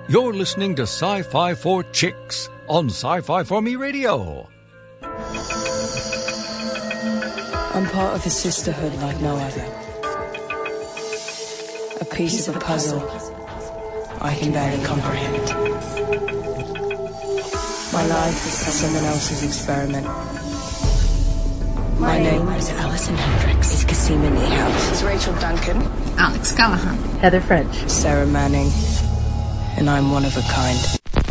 You're listening to Sci-Fi for Chicks on Sci-Fi for Me Radio. I'm part of a sisterhood like no other. A piece of a puzzle I can barely comprehend. My life is someone else's experiment. My name is Alison Hendricks. It's Casima Niehaus. This is Rachel Duncan. Alex Callahan. Heather French. Sarah Manning. And I'm one of a kind.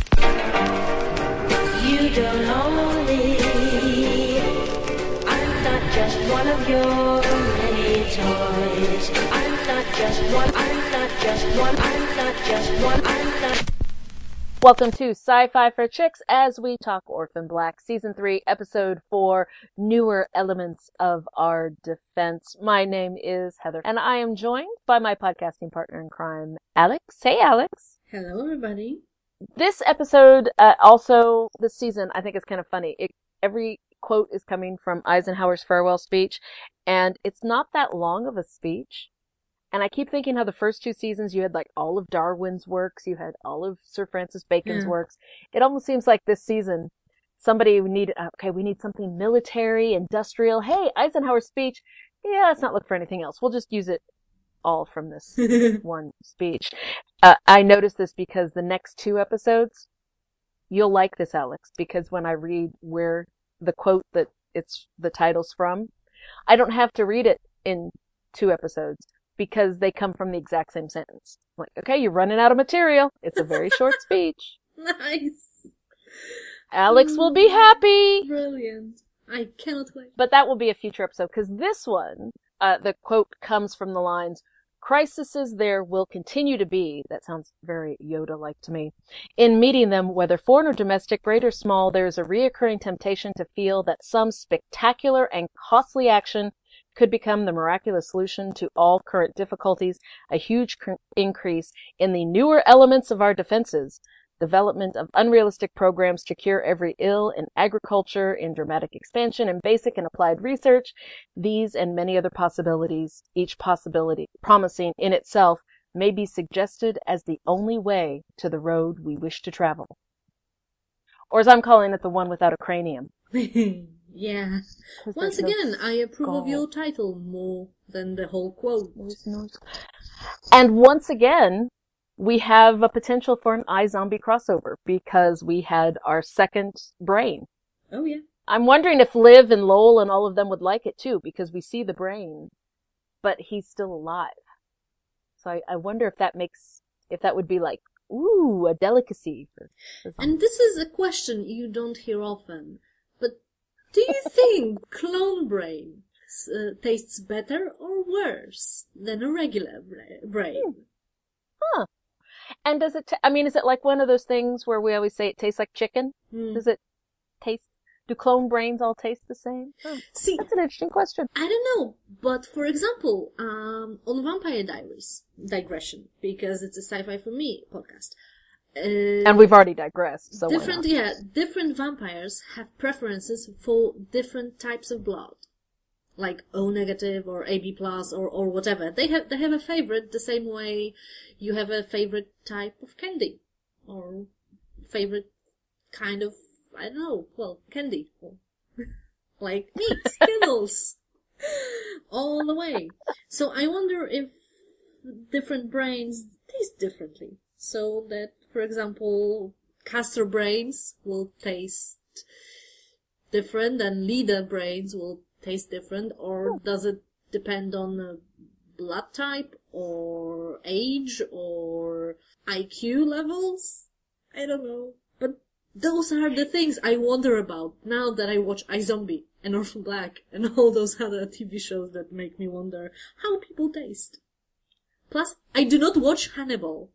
You don't know me. I'm not just one of your many toys. I'm not just one. I'm not just one. I'm not just one. I'm not. Welcome to Sci-Fi for Chicks as we talk Orphan Black, Season 3, Episode 4, Newer Elements of Our Defense. My name is Heather, and I am joined by my podcasting partner in crime, Alex. Hey, Alex. Hello, everybody. This episode, also this season, I think is kind of funny. Every quote is coming from Eisenhower's farewell speech, and it's not that long of a speech. And I keep thinking how the first two seasons you had like all of Darwin's works, you had all of Sir Francis Bacon's works. It almost seems like this season somebody needed, we need something military, industrial. Hey, Eisenhower's speech. Yeah, let's not look for anything else. We'll just use it all from this one speech. I noticed this because the next two episodes, you'll like this, Alex, because when I read where the quote that it's the title's from, I don't have to read it in two episodes because they come from the exact same sentence. I'm like, okay, you're running out of material. It's a very short speech. Nice. Alex will be happy. Brilliant. I cannot wait. But that will be a future episode because this one, the quote comes from the lines, "Crises there will continue to be," that sounds very Yoda-like to me, "in meeting them, whether foreign or domestic, great or small, there is a reoccurring temptation to feel that some spectacular and costly action could become the miraculous solution to all current difficulties, a huge increase in the newer elements of our defenses, development of unrealistic programs to cure every ill in agriculture, in dramatic expansion, in basic and applied research, these and many other possibilities, each possibility promising in itself, may be suggested as the only way to the road we wish to travel." Or as I'm calling it, the one without a cranium. Yeah. Once again, I approve of your title more than the whole quote. And once again, we have a potential for an iZombie crossover because we had our second brain. Oh, yeah. I'm wondering if Liv and Lowell and all of them would like it too, because we see the brain, but he's still alive. So I wonder if that would be like, ooh, a delicacy. And this is a question you don't hear often, but do you think clone brain tastes better or worse than a regular brain? Huh. And does it, is it like one of those things where we always say it tastes like chicken? Does it do clone brains all taste the same? Oh, see, that's an interesting question. I don't know, but for example, on Vampire Diaries, digression, because it's a Sci-Fi for Me podcast. And we've already digressed, so different vampires have preferences for different types of blood. Like O negative or AB plus or whatever. They have a favorite the same way you have a favorite type of candy. Or favorite kind of, I don't know, candy. Like meat, Skittles. All the way. So I wonder if different brains taste differently. So that, for example, castor brains will taste different and leader brains will taste different, or does it depend on blood type or age or IQ levels? I don't know. But those are the things I wonder about now that I watch iZombie and Orphan Black and all those other TV shows that make me wonder how people taste. Plus, I do not watch Hannibal.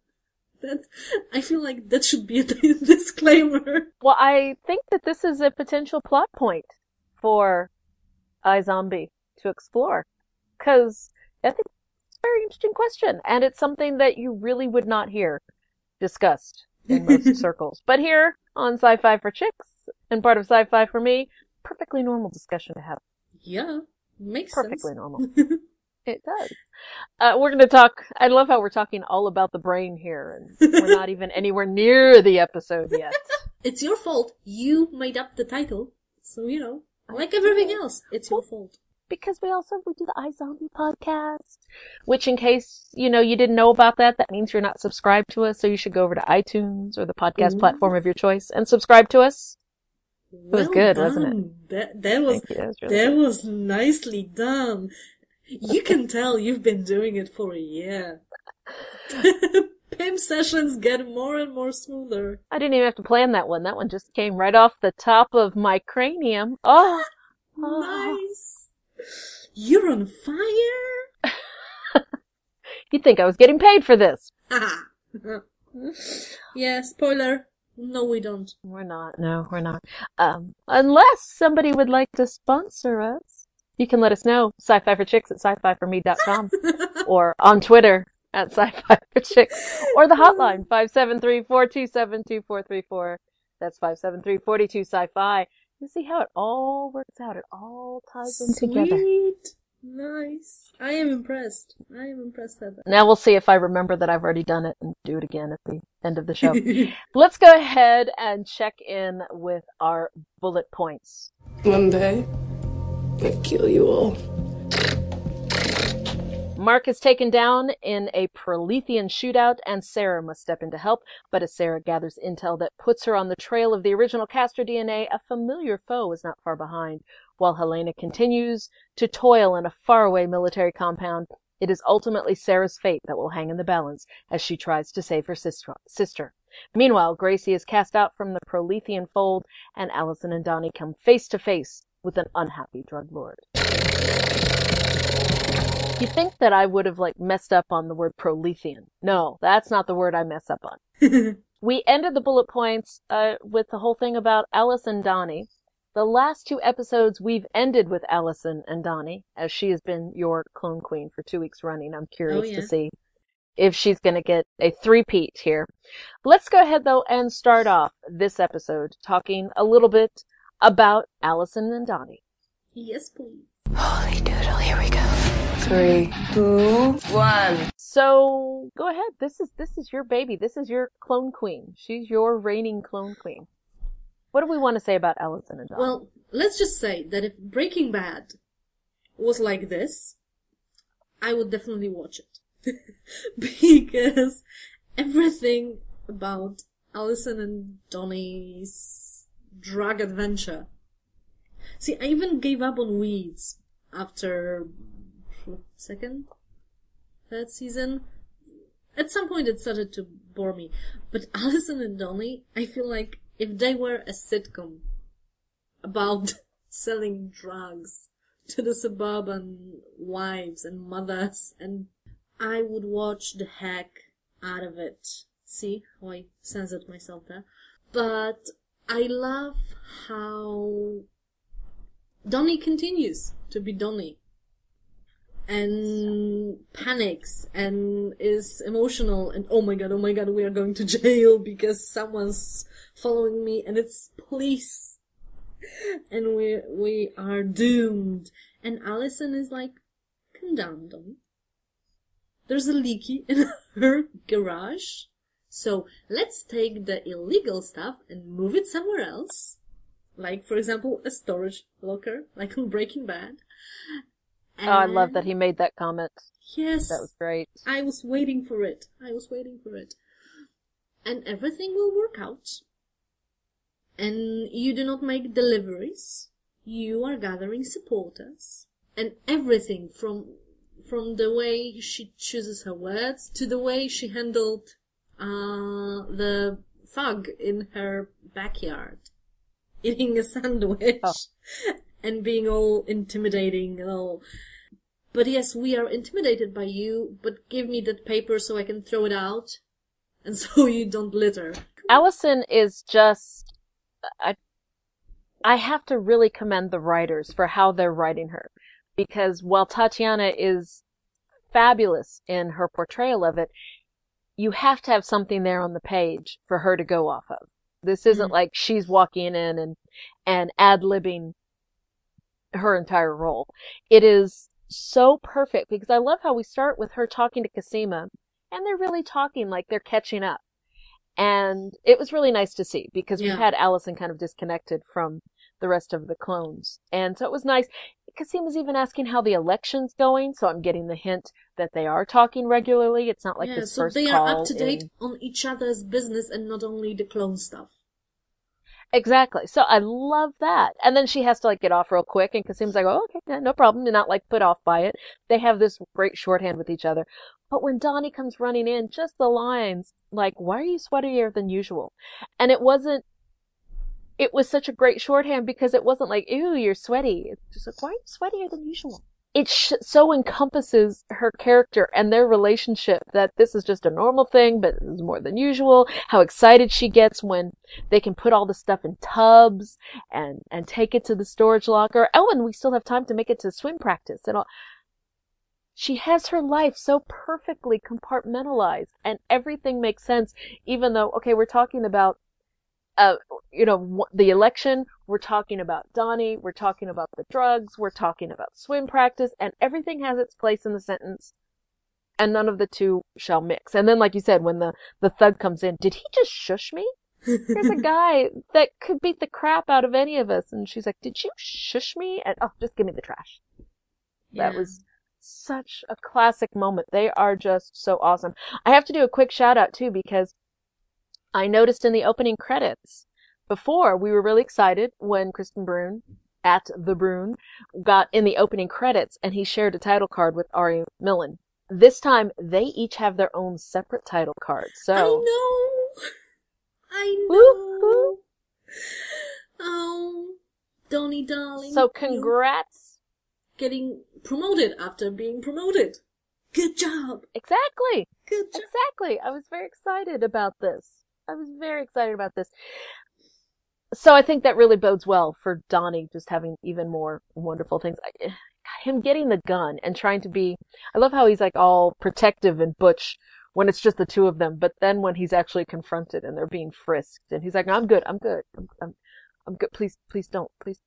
I feel like that should be a disclaimer. Well, I think that this is a potential plot point for iZombie to explore. Because I think it's a very interesting question. And it's something that you really would not hear discussed in most circles. But here on Sci-Fi for Chicks and part of Sci-Fi for Me, perfectly normal discussion to have. Yeah, makes perfectly sense. Normal. It does. We're going to talk. I love how we're talking all about the brain here, and we're not even anywhere near the episode yet. It's your fault. You made up the title. So, like everything else, it's your fault. Because we do the iZombie podcast, which in case, you didn't know about that means you're not subscribed to us, so you should go over to iTunes or the podcast platform of your choice and subscribe to us. It was good, wasn't it? That was nicely done. You can tell you've been doing it for a year. Pimp sessions get more and more smoother. I didn't even have to plan that one. That one just came right off the top of my cranium. Oh. Nice. You're on fire? You'd think I was getting paid for this. Yeah, spoiler. No, we don't. We're not. No, we're not. Unless somebody would like to sponsor us, you can let us know. Sci-Fi for Chicks at sci-fi4me.com or on Twitter at Sci-Fi for Chicks or the hotline 573-427-2434. That's 573-42-Sci-Fi. You see how it all works out. It all ties in together. Sweet. Nice. I am impressed, Heather. Now we'll see if I remember that I've already done it and do it again at the end of the show. Let's go ahead and check in with our bullet points. One day, I kill you all. Mark is taken down in a Prolethean shootout, and Sarah must step in to help. But as Sarah gathers intel that puts her on the trail of the original Castor DNA, a familiar foe is not far behind. While Helena continues to toil in a faraway military compound, it is ultimately Sarah's fate that will hang in the balance as she tries to save her sister. Meanwhile, Gracie is cast out from the Prolethean fold, and Allison and Donnie come face to face with an unhappy drug lord. You think that I would have messed up on the word Prolethean. No, that's not the word I mess up on. We ended the bullet points with the whole thing about Alice and Donnie. The last 2 episodes we've ended with Allison and Donnie, as she has been your clone queen for 2 weeks running. I'm curious to see if she's going to get a 3-peat here. Let's go ahead, though, and start off this episode talking a little bit about Allison and Donnie. Yes, please. Holy doodle, here we go. 3, 2, 1. So go ahead. This is your baby. This is your clone queen. She's your reigning clone queen. What do we want to say about Allison and Donnie? Well, let's just say that if Breaking Bad was like this, I would definitely watch it. Because everything about Allison and Donnie's drug adventure. See, I even gave up on Weeds after 2nd, 3rd season. At some point it started to bore me. But Allison and Donnie, I feel like if they were a sitcom about selling drugs to the suburban wives and mothers, and I would watch the heck out of it. See how I censored myself there? But I love how Donnie continues to be Donnie and panics and is emotional and oh my god, we are going to jail because someone's following me and it's police and we are doomed. And Allison is like, calm down, Donnie. There's a leaky in her garage, so let's take the illegal stuff and move it somewhere else. Like, for example, a storage locker, like on Breaking Bad. And I love that he made that comment. Yes. That was great. I was waiting for it. And everything will work out. And you do not make deliveries. You are gathering supporters. And everything from the way she chooses her words to the way she handled the thug in her backyard. Eating a sandwich and being all intimidating and all. But yes, we are intimidated by you, but give me that paper so I can throw it out and so you don't litter. Allison is just... I have to really commend the writers for how they're writing her. Because while Tatiana is fabulous in her portrayal of it, you have to have something there on the page for her to go off of. This isn't like she's walking in and ad-libbing her entire role. It is so perfect because I love how we start with her talking to Cosima, and they're really talking like they're catching up. And it was really nice to see because we had Allison kind of disconnected from the rest of the clones. And so it was nice. Cosima's even asking how the election's going, so I'm getting the hint that they are talking regularly. It's not like this so first they call are up to date on each other's business and not only the clone stuff. Exactly. So I love that. And then she has to like get off real quick, and Cosima's like, oh, okay, yeah, no problem. They're not like put off by it. They have this great shorthand with each other. But when Donnie comes running in, just the lines like, why are you sweatier than usual? And it was such a great shorthand because it wasn't like, ew, you're sweaty. It's just like, why are you sweatier than usual? It so encompasses her character and their relationship that this is just a normal thing, but it's more than usual. How excited she gets when they can put all the stuff in tubs and take it to the storage locker. Oh, and we still have time to make it to swim practice and all. She has her life so perfectly compartmentalized and everything makes sense, even though, okay, we're talking about the election, we're talking about Donnie, we're talking about the drugs, we're talking about swim practice, and everything has its place in the sentence, and none of the two shall mix. And then, like you said, when the thug comes in, did he just shush me? There's a guy that could beat the crap out of any of us, and she's like, did you shush me? And, oh, just give me the trash. Yeah. That was such a classic moment. They are just so awesome. I have to do a quick shout out, too, because I noticed in the opening credits, before we were really excited when Kristen Brune, at the Brune, got in the opening credits and he shared a title card with Ari Millen. This time, they each have their own separate title cards. So I know. Woo-hoo. Oh, Donnie darling. So congrats. Getting promoted after being promoted. Good job. Exactly. Good job. Exactly. I was very excited about this. So I think that really bodes well for Donnie just having even more wonderful things. Him getting the gun and trying to be, I love how he's like all protective and butch when it's just the two of them, but then when he's actually confronted and they're being frisked and he's like, no, I'm good. I'm good. Please don't.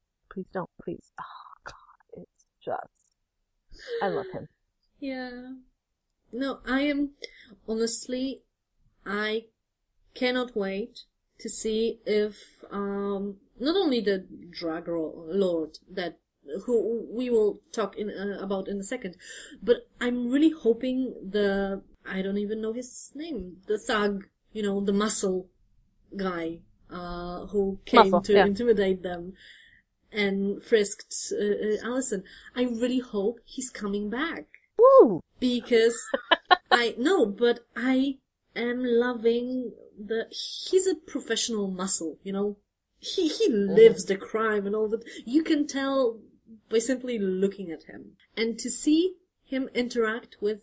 Oh God, it's just, I love him. Yeah. No, honestly, I cannot wait to see if not only the drug lord who we will talk about in a second, but I'm really hoping I don't even know his name, the thug, the muscle guy who came to intimidate them and frisked Allison. I really hope he's coming back. Woo! Because I am loving he's a professional muscle, He lives the crime and all that. You can tell by simply looking at him. And to see him interact with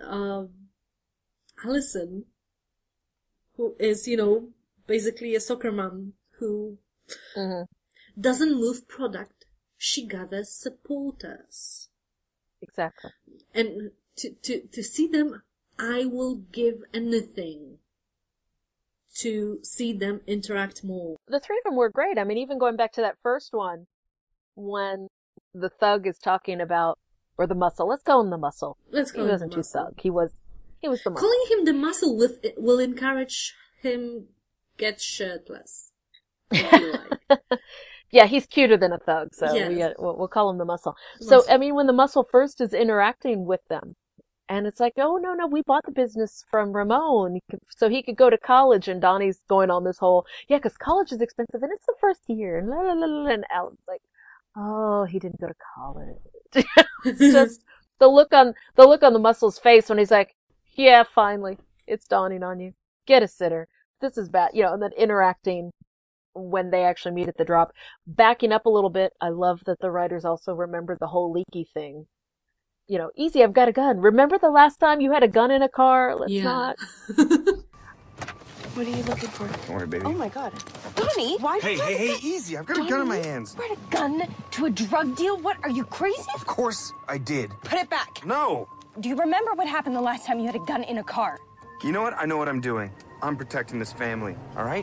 Allison, who is, basically a soccer mom who doesn't move product, she gathers supporters. Exactly. And to see them, I will give anything to see them interact more. The three of them were great. I mean, even going back to that first one, when the thug is talking about, or the muscle, let's go in the muscle. He wasn't too thug. He was the muscle. Calling him the muscle will encourage him get shirtless. I feel like. Yeah, he's cuter than a thug, so yes. we'll call him the muscle. So, I mean, when the muscle first is interacting with them, and it's like, oh, no, we bought the business from Ramon, so he could go to college, and Donnie's going on this whole, because college is expensive, and it's the first year, and la la la la, and Alan's like, oh, he didn't go to college. It's just the look on the muscle's face when he's like, yeah, finally, it's dawning on you. Get a sitter. This is bad, and then interacting when they actually meet at the drop. Backing up a little bit, I love that the writers also remember the whole leaky thing. Easy, I've got a gun. Remember the last time you had a gun in a car? Let's not. What are you looking for? Don't worry, baby. Oh my God. Donnie, why? Hey, easy. I've got a gun in my hands. Brought a gun to a drug deal? What, are you crazy? Of course I did. Put it back. No. Do you remember what happened the last time you had a gun in a car? You know what? I know what I'm doing. I'm protecting this family, all right?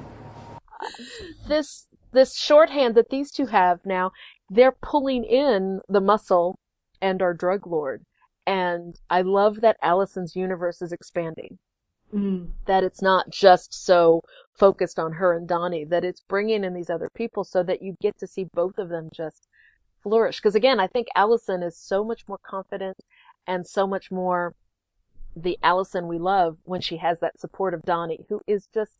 This shorthand that these two have now, they're pulling in the muscle and our drug lord. And I love that Allison's universe is expanding. That it's not just so focused on her and Donnie, that it's bringing in these other people so that you get to see both of them just flourish. Because again, I think Allison is so much more confident and so much more the Allison we love when she has that support of Donnie, who is just,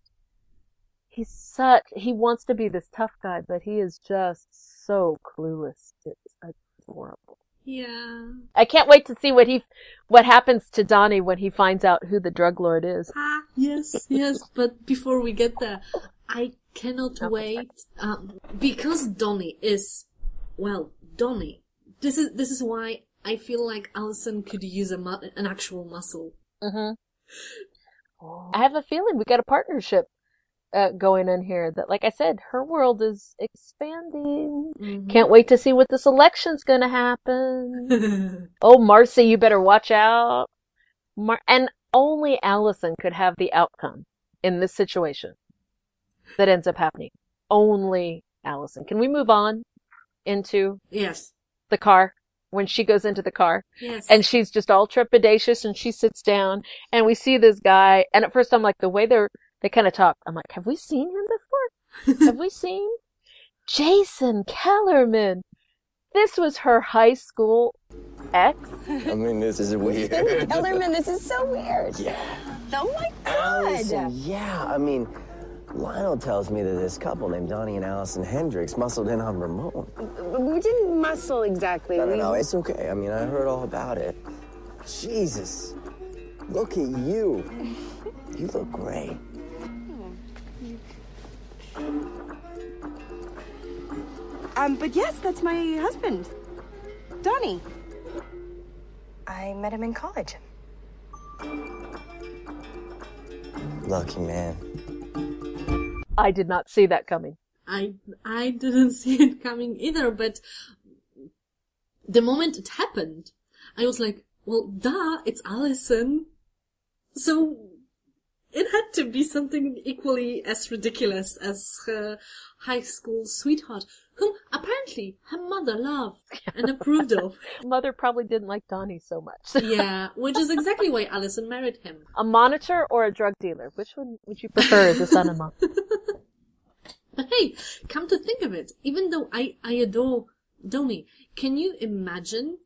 he wants to be this tough guy, but he is just so clueless. It's adorable. Yeah. I can't wait to see what happens to Donnie when he finds out who the drug lord is. Yes, but before we get there, I cannot wait, because Donnie is, well, Donnie. This is why I feel like Allison could use an actual muscle. I have a feeling we got a partnership going in here that, like I said, her world is expanding. Can't wait to see what this election's gonna happen. Oh, Marcy, you better watch out. And only Allison could have the outcome in this situation that ends up happening. Only Allison. Can we move on into the car? When she goes into the car, and she's just all trepidatious, and she sits down, and we see this guy, and at first I'm like, the way they kind of talk, I'm like, have we seen him before? Have we seen Jason Kellerman? This was her high school ex. I mean, this is weird. Kellerman, this is so weird. Yeah. Oh my God. Allison, yeah. I mean, Lionel tells me that this couple named Donnie and Allison Hendricks muscled in on Ramon. We didn't muscle exactly. No, it's okay. I mean, I heard all about it. Jesus. Look at you. You look great. But yes, that's my husband, Donnie. I met him in college. Lucky man. I did not see that coming. I didn't see it coming either, but the moment it happened, I was like, well, duh, it's Allison. So it had to be something equally as ridiculous as her high school sweetheart, whom apparently her mother loved and approved of. Mother probably didn't like Donnie so much. Yeah, which is exactly why Allison married him. A monitor or a drug dealer? Which one would you prefer as a son-in-law? But hey, come to think of it, even though I adore Donnie, can you imagine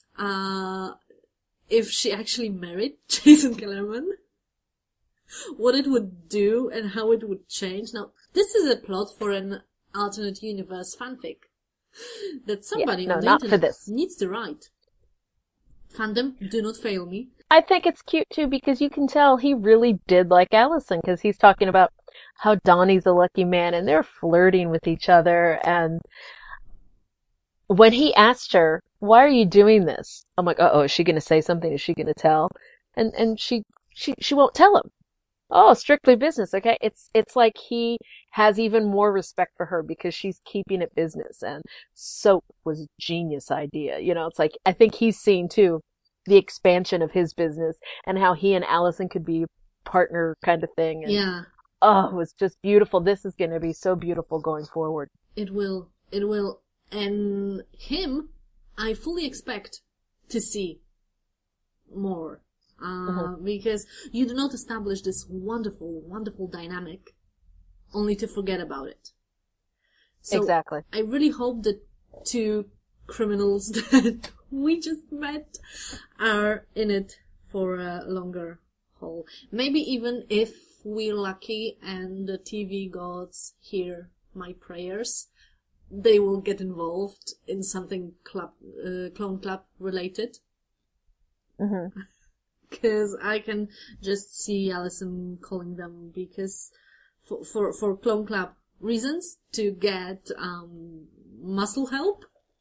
if she actually married Jason Kellerman? What it would do and how it would change. Now, this is a plot for an alternate universe fanfic that somebody on the internet needs to write. Fandom, do not fail me. I think it's cute too because you can tell he really did like Allison because he's talking about how Donnie's a lucky man and they're flirting with each other. And when he asked her, why are you doing this? I'm like, uh-oh, is she going to say something? Is she going to tell? And she won't tell him. Oh, strictly business. Okay. It's like he has even more respect for her because she's keeping it business, and soap was a genius idea. You know, it's like, I think he's seen too the expansion of his business and how he and Allison could be partner kind of thing. And, yeah. Oh, it was just beautiful. This is going to be so beautiful going forward. It will. And him, I fully expect to see more. Because you do not establish this wonderful, wonderful dynamic only to forget about it. So exactly. I really hope that two criminals that we just met are in it for a longer haul. Maybe even if we're lucky and the TV gods hear my prayers, they will get involved in something Clone Club related. Mm-hmm. Because I can just see Allison calling them because for Clone Club reasons to get muscle help,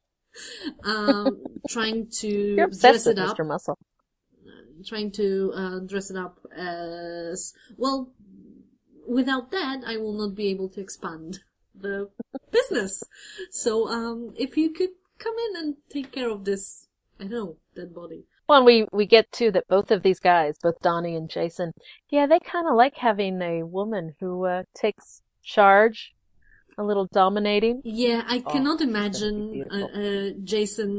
trying to dress it up. Mr. Muscle. Trying to dress it up as well. Without that, I will not be able to expand the business. So if you could come in and take care of this, I don't know, dead body. Well, and we get to that both of these guys, both Donnie and Jason, yeah, they kind of like having a woman who takes charge, a little dominating. Yeah, I cannot imagine Jason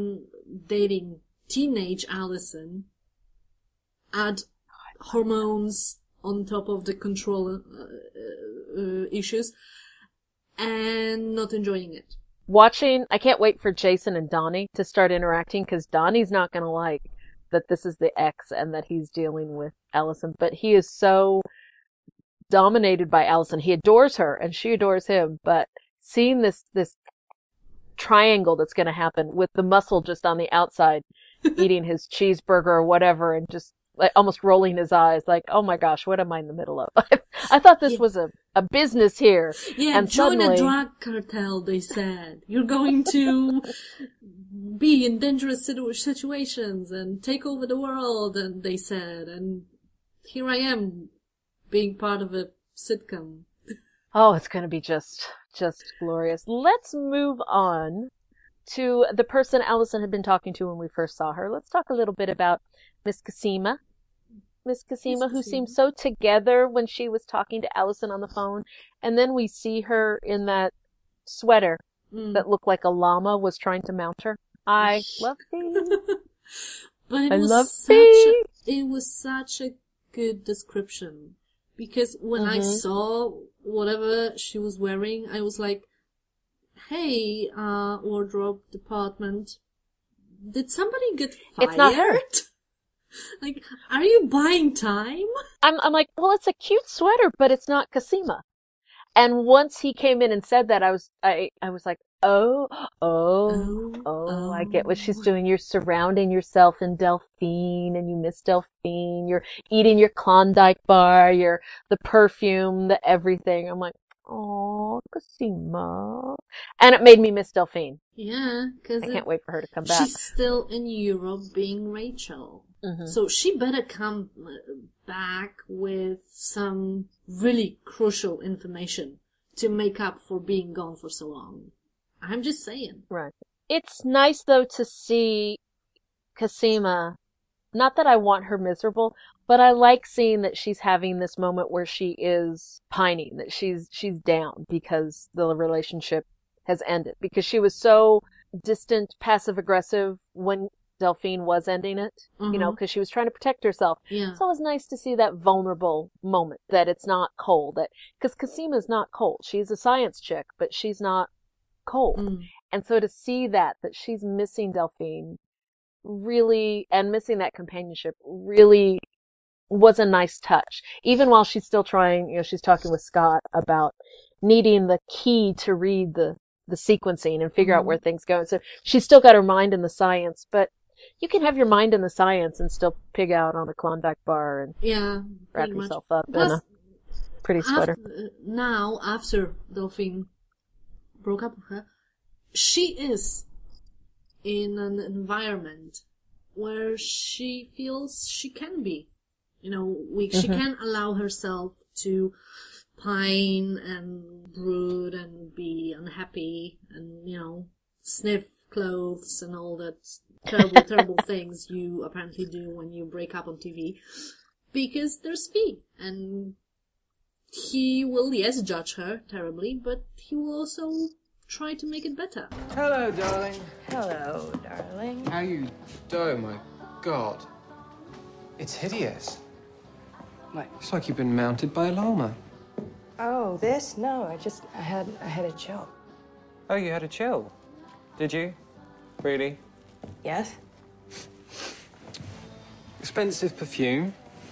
dating teenage Allison, add hormones on top of the control issues, and not enjoying it. I can't wait for Jason and Donnie to start interacting, because Donnie's not going to like that this is the ex and that he's dealing with Allison, but he is so dominated by Allison. He adores her and she adores him, but seeing this triangle that's going to happen with the muscle just on the outside eating his cheeseburger or whatever and just like almost rolling his eyes like, oh my gosh, what am I in the middle of? I thought this was a business here. Yeah, and join suddenly, a drug cartel, they said. You're going to be in dangerous situations and take over the world, and they said. And here I am, being part of a sitcom. oh, it's going to be just glorious. Let's move on to the person Allison had been talking to when we first saw her. Let's talk a little bit about Miss Cosima. Miss Cosima, who seemed so together when she was talking to Allison on the phone. And then we see her in that sweater that looked like a llama was trying to mount her. I love Fee. But it was such a good description. Because when I saw whatever she was wearing, I was like, hey, wardrobe department, did somebody get fired? It's not her. Like, are you buying time? I'm like, well, it's a cute sweater, but it's not Cosima. And once he came in and said that, I was like, oh, I get what she's doing. You're surrounding yourself in Delphine, and you miss Delphine. You're eating your Klondike bar, the perfume, the everything. I'm like, oh, Cosima. And it made me miss Delphine. Yeah, because I can't wait for her to come back. She's still in Europe being Rachel. So she better come back with some really crucial information to make up for being gone for so long. I'm just saying. Right. It's nice, though, to see Cosima. Not that I want her miserable, but I like seeing that she's having this moment where she is pining, that she's down because the relationship has ended. Because she was so distant, passive-aggressive when Delphine was ending it, because she was trying to protect herself. Yeah. So it was nice to see that vulnerable moment, that it's not cold. Because Cosima's not cold. She's a science chick, but she's not cold. And so to see that she's missing Delphine really, and missing that companionship really was a nice touch. Even while she's still trying, she's talking with Scott about needing the key to read the sequencing and figure out where things go. And so she's still got her mind in the science, but you can have your mind in the science and still pig out on a Klondike bar and wrap yourself up in a pretty sweater. After Delphine broke up with her, she is in an environment where she feels she can be. She can allow herself to pine and brood and be unhappy and, sniff clothes and all that terrible things you apparently do when you break up on TV. Because there's Fee. And he will, yes, judge her terribly, but he will also try to make it better. Hello, darling. Hello, darling. How you doing, my God? It's hideous. What? It's like you've been mounted by a llama. Oh, this? No, I had a chill. Oh, you had a chill? Did you? Really? Yes? Expensive perfume.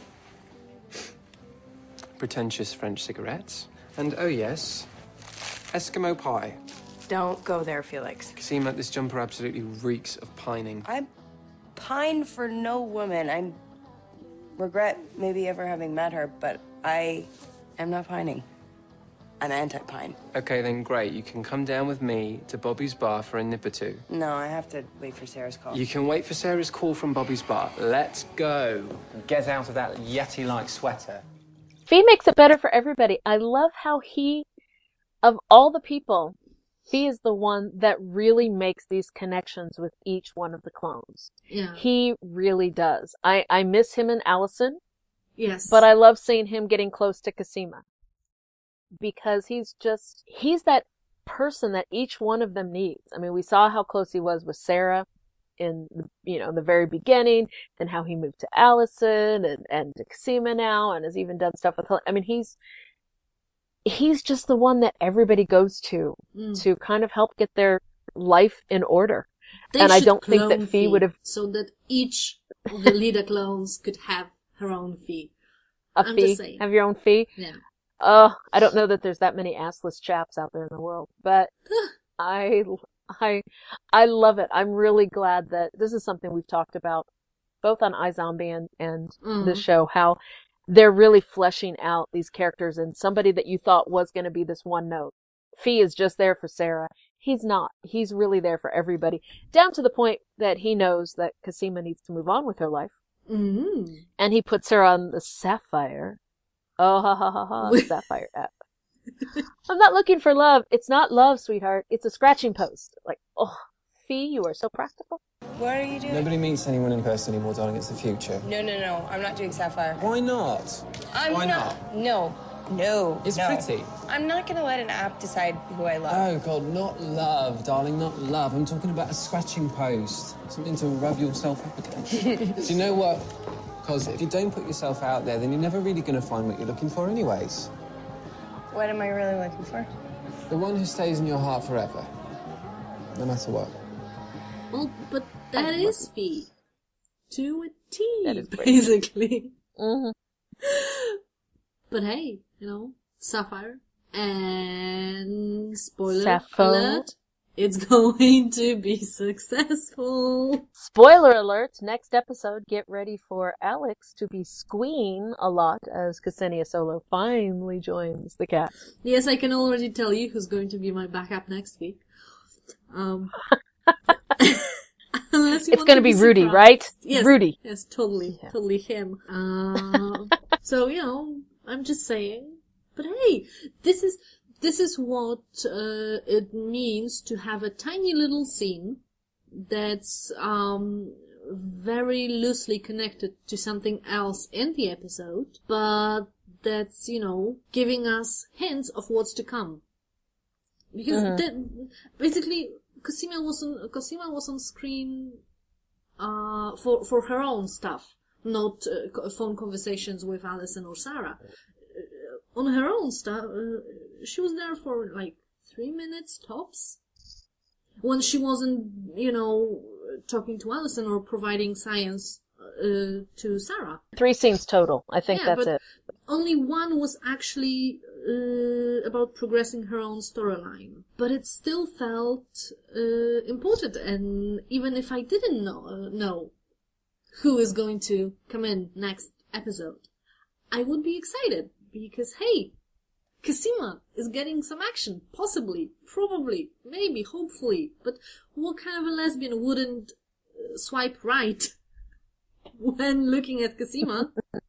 Pretentious French cigarettes. And, oh yes, Eskimo pie. Don't go there, Felix. Cosima, this jumper absolutely reeks of pining. I pine for no woman. I regret maybe ever having met her, but I am not pining. I'm anti-pine. Okay, then great. You can come down with me to Bobby's bar for a nip or two. No, I have to wait for Sarah's call. You can wait for Sarah's call from Bobby's bar. Let's go. Get out of that Yeti-like sweater. Fee makes it better for everybody. I love how of all the people, Fee is the one that really makes these connections with each one of the clones. Yeah. He really does. I miss him and Allison. Yes. But I love seeing him getting close to Cosima. Because he's that person that each one of them needs. I mean, we saw how close he was with Sarah. in, the very beginning, then how he moved to Allison and to Cosima now, and has even done stuff with her. I mean, he's just the one that everybody goes to kind of help get their life in order. And I don't think that Fee would have... So that each of the leader clones could have her own Fee. I'm just saying. Have your own Fee? Yeah. I don't know that there's that many assless chaps out there in the world, but I love it. I'm really glad that this is something we've talked about both on iZombie and the show, how they're really fleshing out these characters, and somebody that you thought was going to be this one note. Fee is just there for Sarah. He's not. He's really there for everybody, down to the point that he knows that Cosima needs to move on with her life. Mm. And he puts her on the Sapphire. Oh, ha, ha, ha, ha, Sapphire app. I'm not looking for love. It's not love, sweetheart. It's a scratching post. Like, oh, Fee, you are so practical. What are you doing? Nobody meets anyone in person anymore, darling. It's the future. No. I'm not doing Sapphire. Why not? Why not? No. It's pretty. I'm not going to let an app decide who I love. Oh, God, not love, darling, not love. I'm talking about a scratching post. Something to rub yourself up against. Do you know what? Because if you don't put yourself out there, then you're never really going to find what you're looking for anyways. What am I really looking for? The one who stays in your heart forever. No matter what. Well, but that is Fee. To a T, that is basically. Mm-hmm. But hey, Sapphire. And spoiler Sappho. alert, it's going to be successful. Spoiler alert, next episode, get ready for Alex to be squeeing a lot as Ksenia Solo finally joins the cast. Yes, I can already tell you who's going to be my backup next week. It's going to be Rudy, surprised. right? Yes, Rudy. Yes, totally. Yeah. Totally him. So, I'm just saying. But hey, this is what it means to have a tiny little scene that's very loosely connected to something else in the episode, but that's, giving us hints of what's to come. Because basically Cosima was on screen for her own stuff, not phone conversations with Allison or Sarah. On her own stuff, she was there for like 3 minutes tops. When she wasn't, talking to Allison or providing science to Sarah. 3 scenes total. I think that's but it. Only one was actually about progressing her own storyline. But it still felt important, and even if I didn't know who is going to come in next episode, I would be excited. Because, hey, Cosima is getting some action. Possibly. Probably. Maybe. Hopefully. But what kind of a lesbian wouldn't swipe right when looking at Cosima?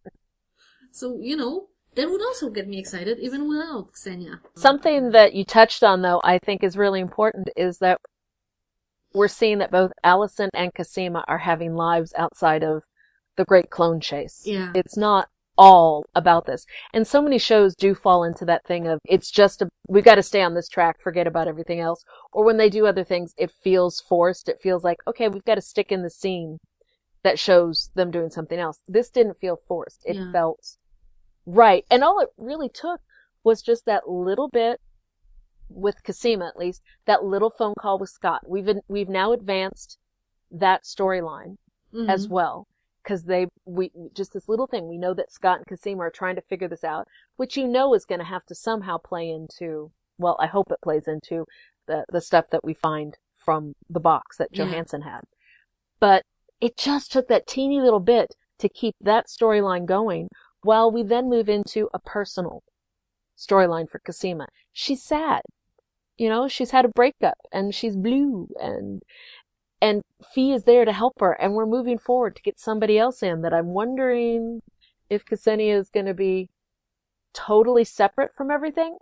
So, that would also get me excited, even without Ksenia. Something that you touched on, though, I think is really important, is that we're seeing that both Allison and Cosima are having lives outside of the Great Clone Chase. Yeah. It's not all about this. And so many shows do fall into that thing of, it's just, we've got to stay on this track, forget about everything else. Or when they do other things, it feels forced. It feels like, okay, we've got to stick in the scene that shows them doing something else. This didn't feel forced. It felt right. And all it really took was just that little bit, with Cosima at least, that little phone call with Scott. We've now advanced that storyline as well. Because we just this little thing, we know that Scott and Cosima are trying to figure this out, which is going to have to somehow play into, well, I hope it plays into the stuff that we find from the box that Johansson had. But it just took that teeny little bit to keep that storyline going, while we then move into a personal storyline for Cosima. She's sad. She's had a breakup, and she's blue, and Fee is there to help her, and we're moving forward to get somebody else in that I'm wondering if Ksenia is going to be totally separate from everything,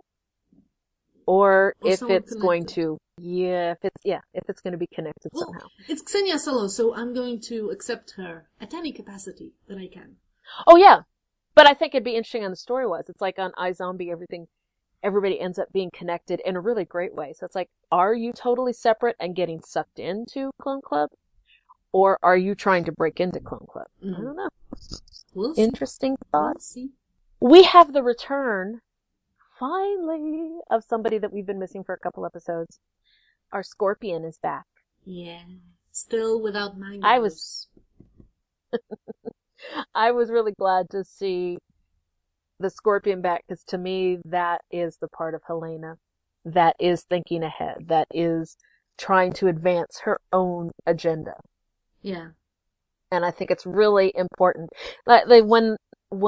or if it's going to, if it's going to be connected somehow. It's Ksenia Solo, so I'm going to accept her at any capacity that I can. Oh yeah, but I think it'd be interesting on the story-wise. It's like on iZombie, everybody ends up being connected in a really great way. So it's like, are you totally separate and getting sucked into Clone Club? Or are you trying to break into Clone Club? I don't know. We'll see. Interesting thought. We'll see. We have the return, finally, of somebody that we've been missing for a couple episodes. Our Scorpion is back. Yeah. Still without mangoes. I was really glad to see the Scorpion back, because to me, that is the part of Helena that is thinking ahead, that is trying to advance her own agenda. Yeah. And I think it's really important. Like when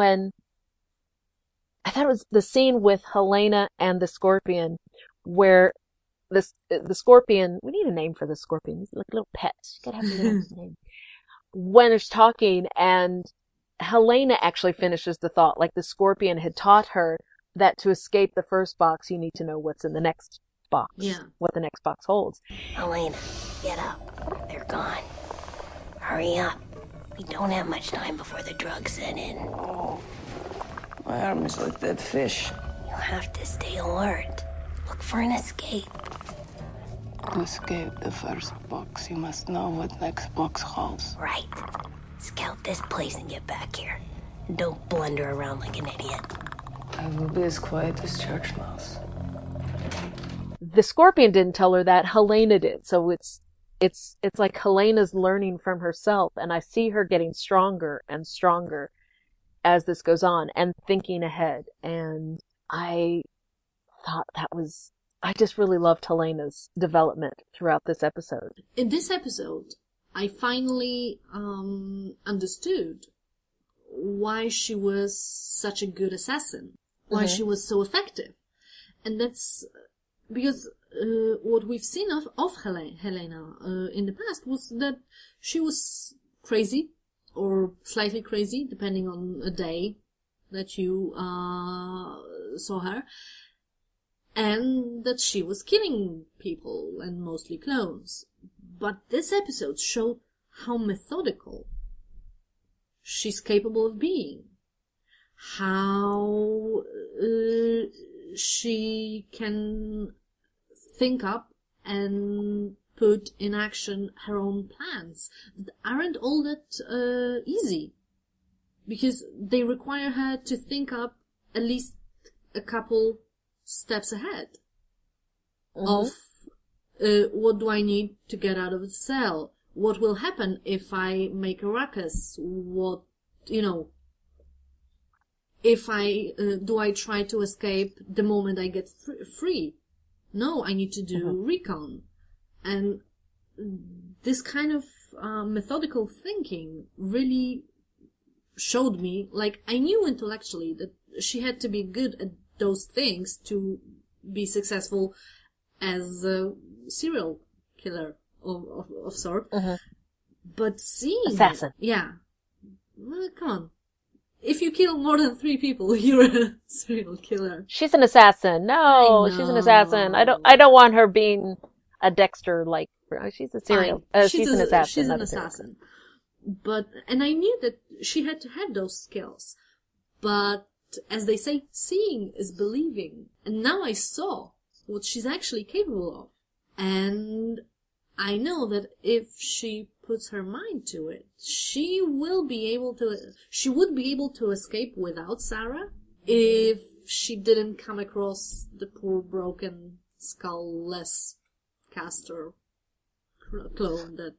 I thought it was the scene with Helena and the Scorpion, where the Scorpion, we need a name for the Scorpion. He's like a little pet. You gotta have a little name. When it's talking, and Helena actually finishes the thought, like the Scorpion had taught her that to escape the first box, you need to know what's in the next box. Yeah. What the next box holds. Helena, get up. They're gone. Hurry up. We don't have much time before the drugs set in. Oh, my arm is like that fish. You have to stay alert. Look for an escape. To escape the first box, you must know what next box holds. Right. Scout this place and get back here. Don't blunder around like an idiot. I will be as quiet as church mouse. The Scorpion didn't tell her that, Helena did. So it's like Helena's learning from herself, and I see her getting stronger and stronger as this goes on and thinking ahead. And I thought I just really loved Helena's development throughout this episode. In this episode, I finally understood why she was such a good assassin, why she was so effective. And that's because what we've seen of Helena in the past was that she was crazy, or slightly crazy, depending on a day that you saw her, and that she was killing people, and mostly clones. But this episode showed how methodical she's capable of being, how she can think up and put in action her own plans that aren't all that easy, because they require her to think up at least a couple steps ahead of what do I need to get out of the cell? What will happen if I make a ruckus? What, if do I try to escape the moment I get free? No, I need to do recon. And this kind of methodical thinking really showed me, like, I knew intellectually that she had to be good at those things to be successful as a serial killer of sort. But seeing assassin. Yeah. Well, come on. If you kill more than 3 people, you're a serial killer. She's an assassin. No, she's an assassin. I don't want her being a Dexter like. She's a serial. She's an assassin. She's an assassin. And I knew that she had to have those skills. But as they say, seeing is believing. And now I saw what she's actually capable of. And I know that if she puts her mind to it, she would be able to escape without Sarah if she didn't come across the poor broken skull-less Castor clone that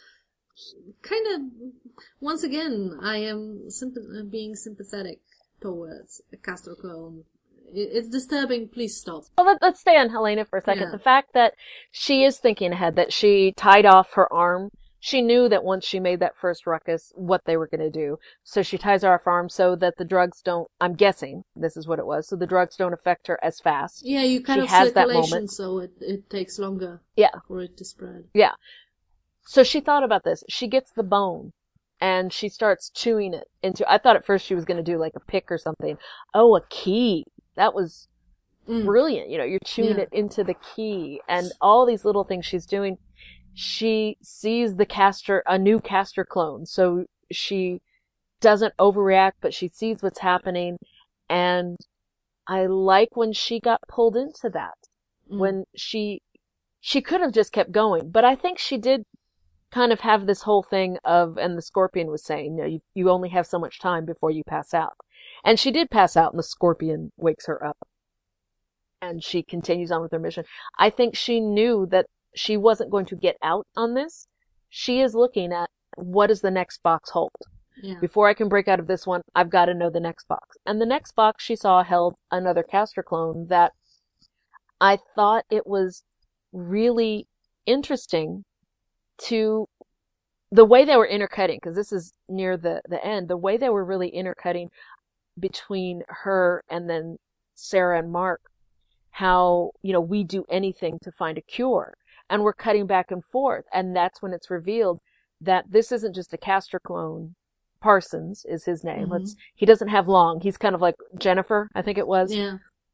kind of, once again, I am being sympathetic towards a Castor clone. It's disturbing. Please stop. Well, let's stay on Helena for a second. Yeah. The fact that she is thinking ahead, that she tied off her arm. She knew that once she made that first ruckus, what they were going to do. So she ties her off her arm so that the drugs don't, I'm guessing this is what it was, so the drugs don't affect her as fast. Yeah, you kind she of has that circulation, moment. so it takes longer for it to spread. Yeah. So she thought about this. She gets the bone and she starts chewing it into, I thought at first she was going to do like a pick or something. Oh, a key. That was brilliant. You're chewing it into the key, and all these little things she's doing. She sees a new Castor clone, so she doesn't overreact, but she sees what's happening. And I like when she got pulled into that, when she could have just kept going, but I think she did kind of have this whole thing of, and the Scorpion was saying, you only have so much time before you pass out. And she did pass out, and the Scorpion wakes her up. And she continues on with her mission. I think she knew that she wasn't going to get out on this. She is looking at, what does the next box hold? Yeah. Before I can break out of this one, I've got to know the next box. And the next box she saw held another Castor clone that I thought it was really interesting to the way they were intercutting, because this is near the end, the way they were really intercutting between her and then Sarah and Mark, how, we do anything to find a cure. And we're cutting back and forth. And that's when it's revealed that this isn't just a Castor clone. Parsons is his name. Mm-hmm. He doesn't have long. He's kind of like Jennifer, I think it was. Yeah.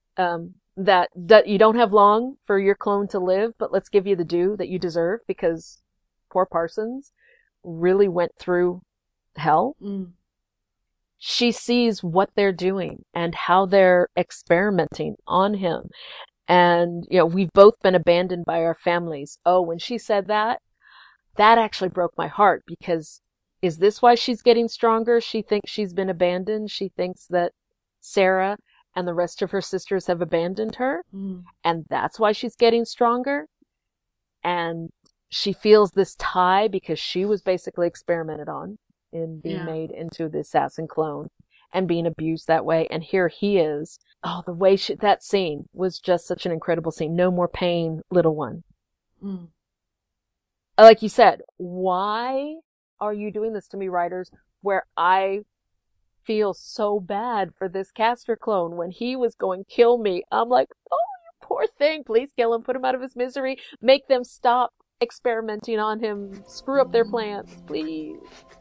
That you don't have long for your clone to live, but let's give you the due that you deserve, because poor Parsons really went through hell. Mm. She sees what they're doing and how they're experimenting on him. And, we've both been abandoned by our families. Oh, when she said that actually broke my heart, because is this why she's getting stronger? She thinks she's been abandoned. She thinks that Sarah and the rest of her sisters have abandoned her. Mm. And that's why she's getting stronger. And she feels this tie because she was basically experimented on in being made into the assassin clone and being abused that way. And here he is. Oh, the way that scene was just such an incredible scene. No more pain, little one. Mm. Like you said, why are you doing this to me, writers, where I feel so bad for this Castor clone when he was going to kill me? I'm like, oh, you poor thing. Please kill him. Put him out of his misery. Make them stop experimenting on him. Screw up their plans. Please.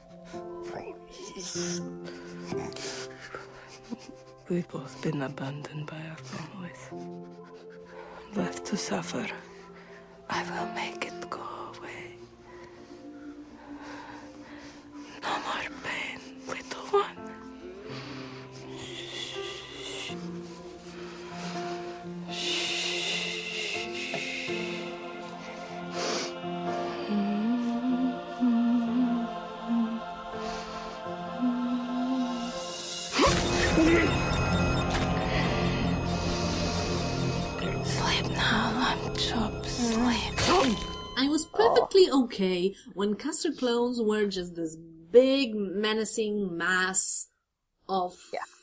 We've both been abandoned by our families. Left to suffer. I will make it go away. No more pain, little one. Sleep now, lamb chop, sleep. I was perfectly okay when Castor clones were just this big, menacing mass of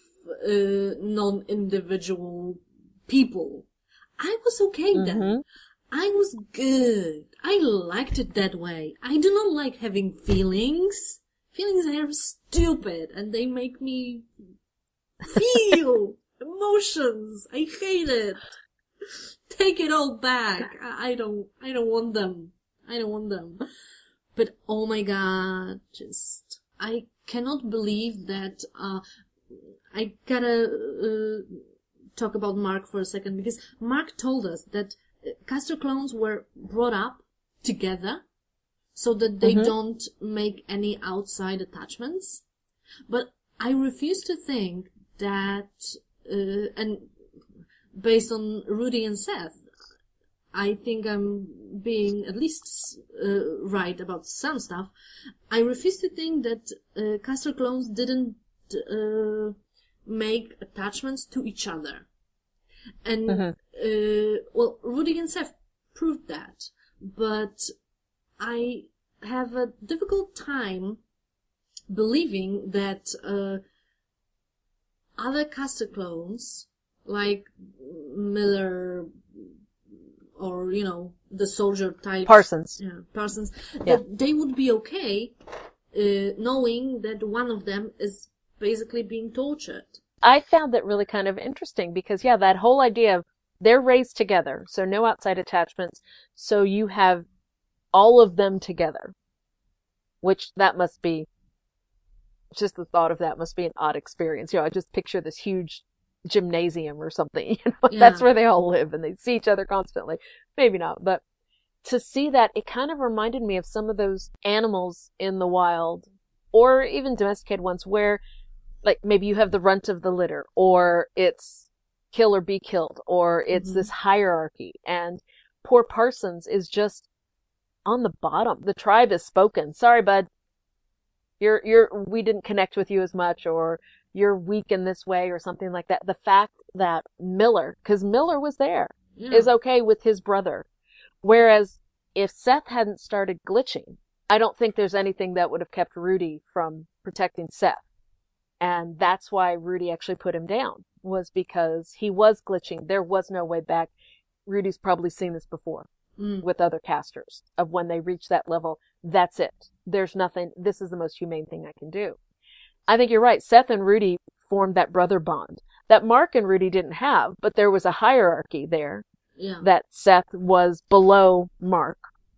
non-individual people. I was okay then. I was good. I liked it that way. I do not like having feelings. Feelings are stupid and they make me feel emotions. I hate it. Take it all back. I don't want them. I don't want them. But oh my god, I cannot believe that, I gotta, talk about Mark for a second, because Mark told us that Castor clones were brought up together so that they don't make any outside attachments. But I refuse to think that, and based on Rudy and Seth, I think I'm being at least right about some stuff. I refuse to think that Castor clones didn't make attachments to each other. And, well, Rudy and Seth proved that. But I have a difficult time believing that other Castor clones, like Miller or, the soldier type. Parsons. Yeah, Parsons. That they would be okay knowing that one of them is basically being tortured. I found that really kind of interesting because, that whole idea of they're raised together, so no outside attachments, so you have all of them together, which that must be, just the thought of that must be an odd experience. I just picture this huge gymnasium or something. That's where they all live and they see each other constantly. Maybe not, but to see that, it kind of reminded me of some of those animals in the wild or even domesticated ones where, like, maybe you have the runt of the litter, or it's kill or be killed, or it's this hierarchy. And poor Parsons is just on the bottom. The tribe has spoken. Sorry, bud. We didn't connect with you as much, or you're weak in this way, or something like that. The fact that Miller, because Miller was there, is okay with his brother. Whereas if Seth hadn't started glitching, I don't think there's anything that would have kept Rudy from protecting Seth. And that's why Rudy actually put him down, was because he was glitching. There was no way back. Rudy's probably seen this before with other casters, of when they reach that level, that's it. There's nothing, this is the most humane thing I can do. I think you're right. Seth and Rudy formed that brother bond that Mark and Rudy didn't have, but there was a hierarchy there. Yeah. That Seth was below Mark.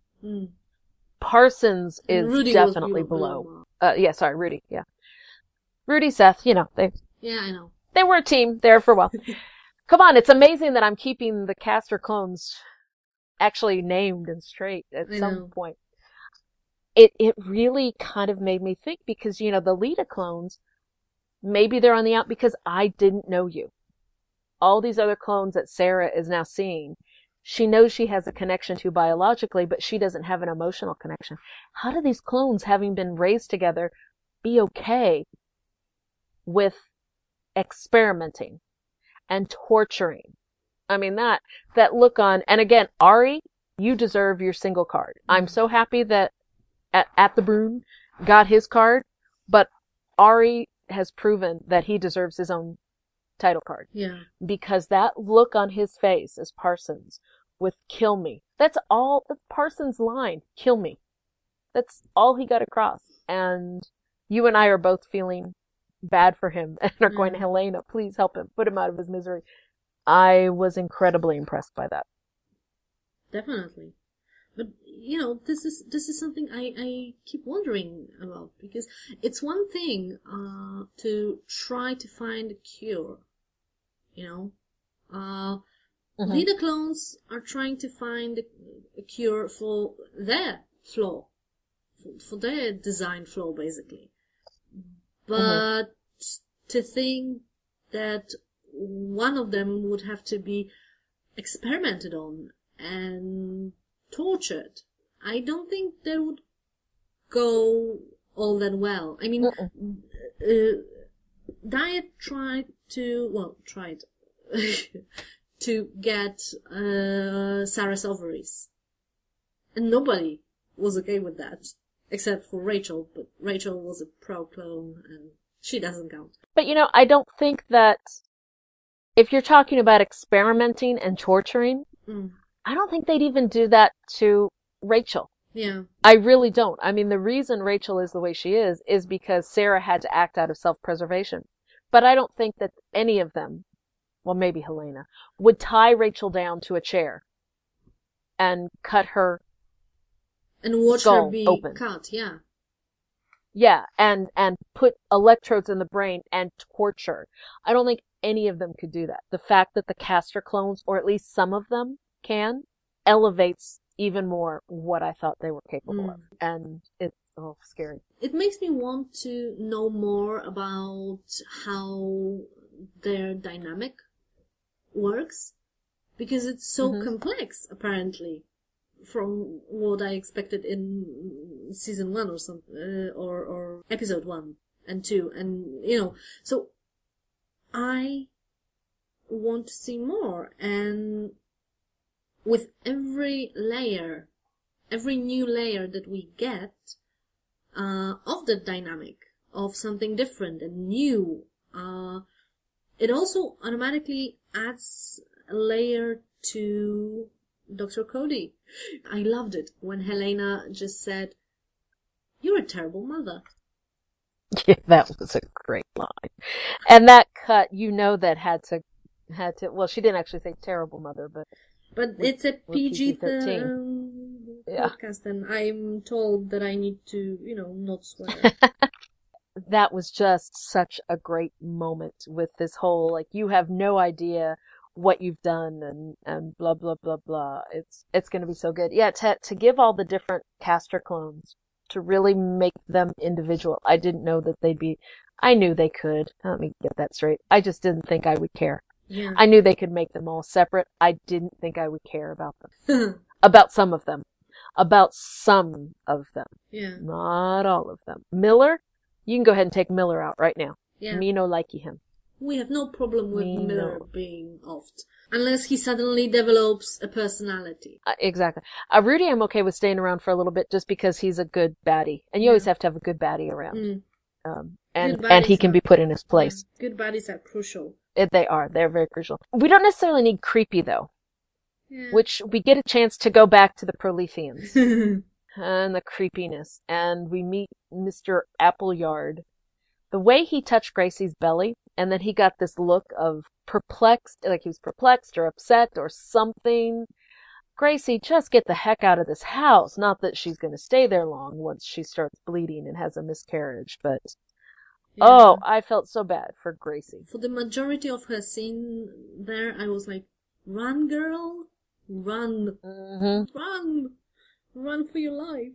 Parsons is Rudy definitely was below. Rudy. Yeah. Rudy, Seth, they. Yeah, I know. They were a team there for a while. Come on, it's amazing that I'm keeping the caster clones actually named and straight at some point. It really kind of made me think, because, the Lita clones, maybe they're on the out because I didn't know you. All these other clones that Sarah is now seeing, she knows she has a connection to biologically, but she doesn't have an emotional connection. How do these clones, having been raised together, be okay with experimenting and torturing? I mean, that look on, and again, Ari, you deserve your single card. I'm so happy that at the Brune got his card, but Ari has proven that he deserves his own title card. Yeah. Because that look on his face as Parsons with "kill me." That's Parsons' line. "Kill me." That's all he got across. And you and I are both feeling bad for him and are going, "Helena, please help him. Put him out of his misery." I was incredibly impressed by that. Definitely. But, this is something I keep wondering about, because it's one thing to try to find a cure, Lita clones are trying to find a cure for their flaw, for their design flaw, basically. But to think that one of them would have to be experimented on and tortured, I don't think that would go all that well. I mean, Diet tried to get Sarah's ovaries, and nobody was okay with that, except for Rachel, but Rachel was a pro clone, and she doesn't count. But I don't think that, if you're talking about experimenting and torturing, I don't think they'd even do that to Rachel. Yeah. I really don't. I mean, the reason Rachel is the way she is because Sarah had to act out of self-preservation. But I don't think that any of them, well, maybe Helena, would tie Rachel down to a chair and cut her and watch skull her be open. cut, yeah. Yeah, and put electrodes in the brain and torture. I don't think any of them could do that. The fact that the caster clones, or at least some of them, can, elevates even more what I thought they were capable of. And it's scary. It makes me want to know more about how their dynamic works, because it's so complex, apparently, from what I expected in season 1 or something, or episode 1 and 2, and so I want to see more. And with every new layer that we get of the dynamic, of something different and new, it also automatically adds a layer to Dr. Cody. I loved it when Helena just said, "You're a terrible mother." Yeah, that was a great line. And that cut, that had to, well, she didn't actually say terrible mother, but it's a PG-13 podcast, and I'm told that I need to, not swear. That was just such a great moment with this whole, you have no idea what you've done and blah, blah, blah, blah. It's going to be so good. Yeah, to give all the different caster clones, to really make them individual. I didn't know that I knew they could. Let me get that straight. I just didn't think I would care. Yeah. I knew they could make them all separate. I didn't think I would care about them. About some of them. about some of them. Yeah. Not all of them. Miller, you can go ahead and take Miller out right now. Yeah. Me no likey him. We have no problem with Me Miller no. being offed. Unless he suddenly develops a personality. Exactly. Rudy, I'm okay with staying around for a little bit just because he's a good baddie. And you always have to have a good baddie around. Mm. And he can be put in his place. Yeah. Good baddies are crucial. They are. They're very crucial. We don't necessarily need creepy, though. Yeah. Which we get a chance to go back to the Proletheans. And the creepiness. And we meet Mr. Appleyard. The way he touched Gracie's belly, and then he got this look of perplexed, like he was perplexed or upset or something. Gracie, just get the heck out of this house. Not that she's going to stay there long once she starts bleeding and has a miscarriage, but... Yeah. Oh, I felt so bad for Gracie. For the majority of her scene there, I was like, run, girl. Run. Mm-hmm. Run. Run for your life.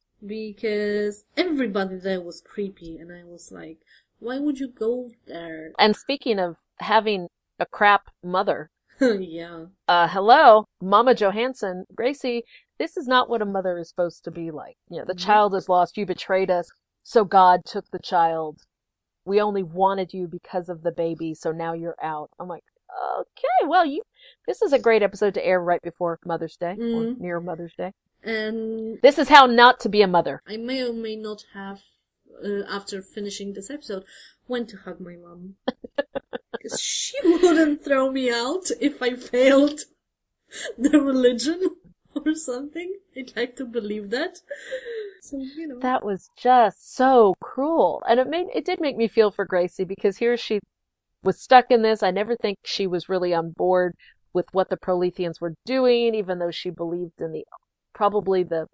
Because everybody there was creepy, and I was like, why would you go there? And speaking of having a crap mother. Yeah. Hello, Mama Johansson. Gracie, this is not what a mother is supposed to be like. You know, the child is lost, you betrayed us, so God took the child. We only wanted you because of the baby, so now you're out. I'm like, okay, well, this is a great episode to air right before Mother's Day, or near Mother's Day. And this is how not to be a mother. I may or may not have, after finishing this episode, went to hug my mom. Because she wouldn't throw me out if I failed the religion or something. I'd like to believe that. So, you know. That was just so cruel. And it did make me feel for Gracie, because here she was stuck in this. I never think she was really on board with what the Proletheans were doing, even though she believed in probably the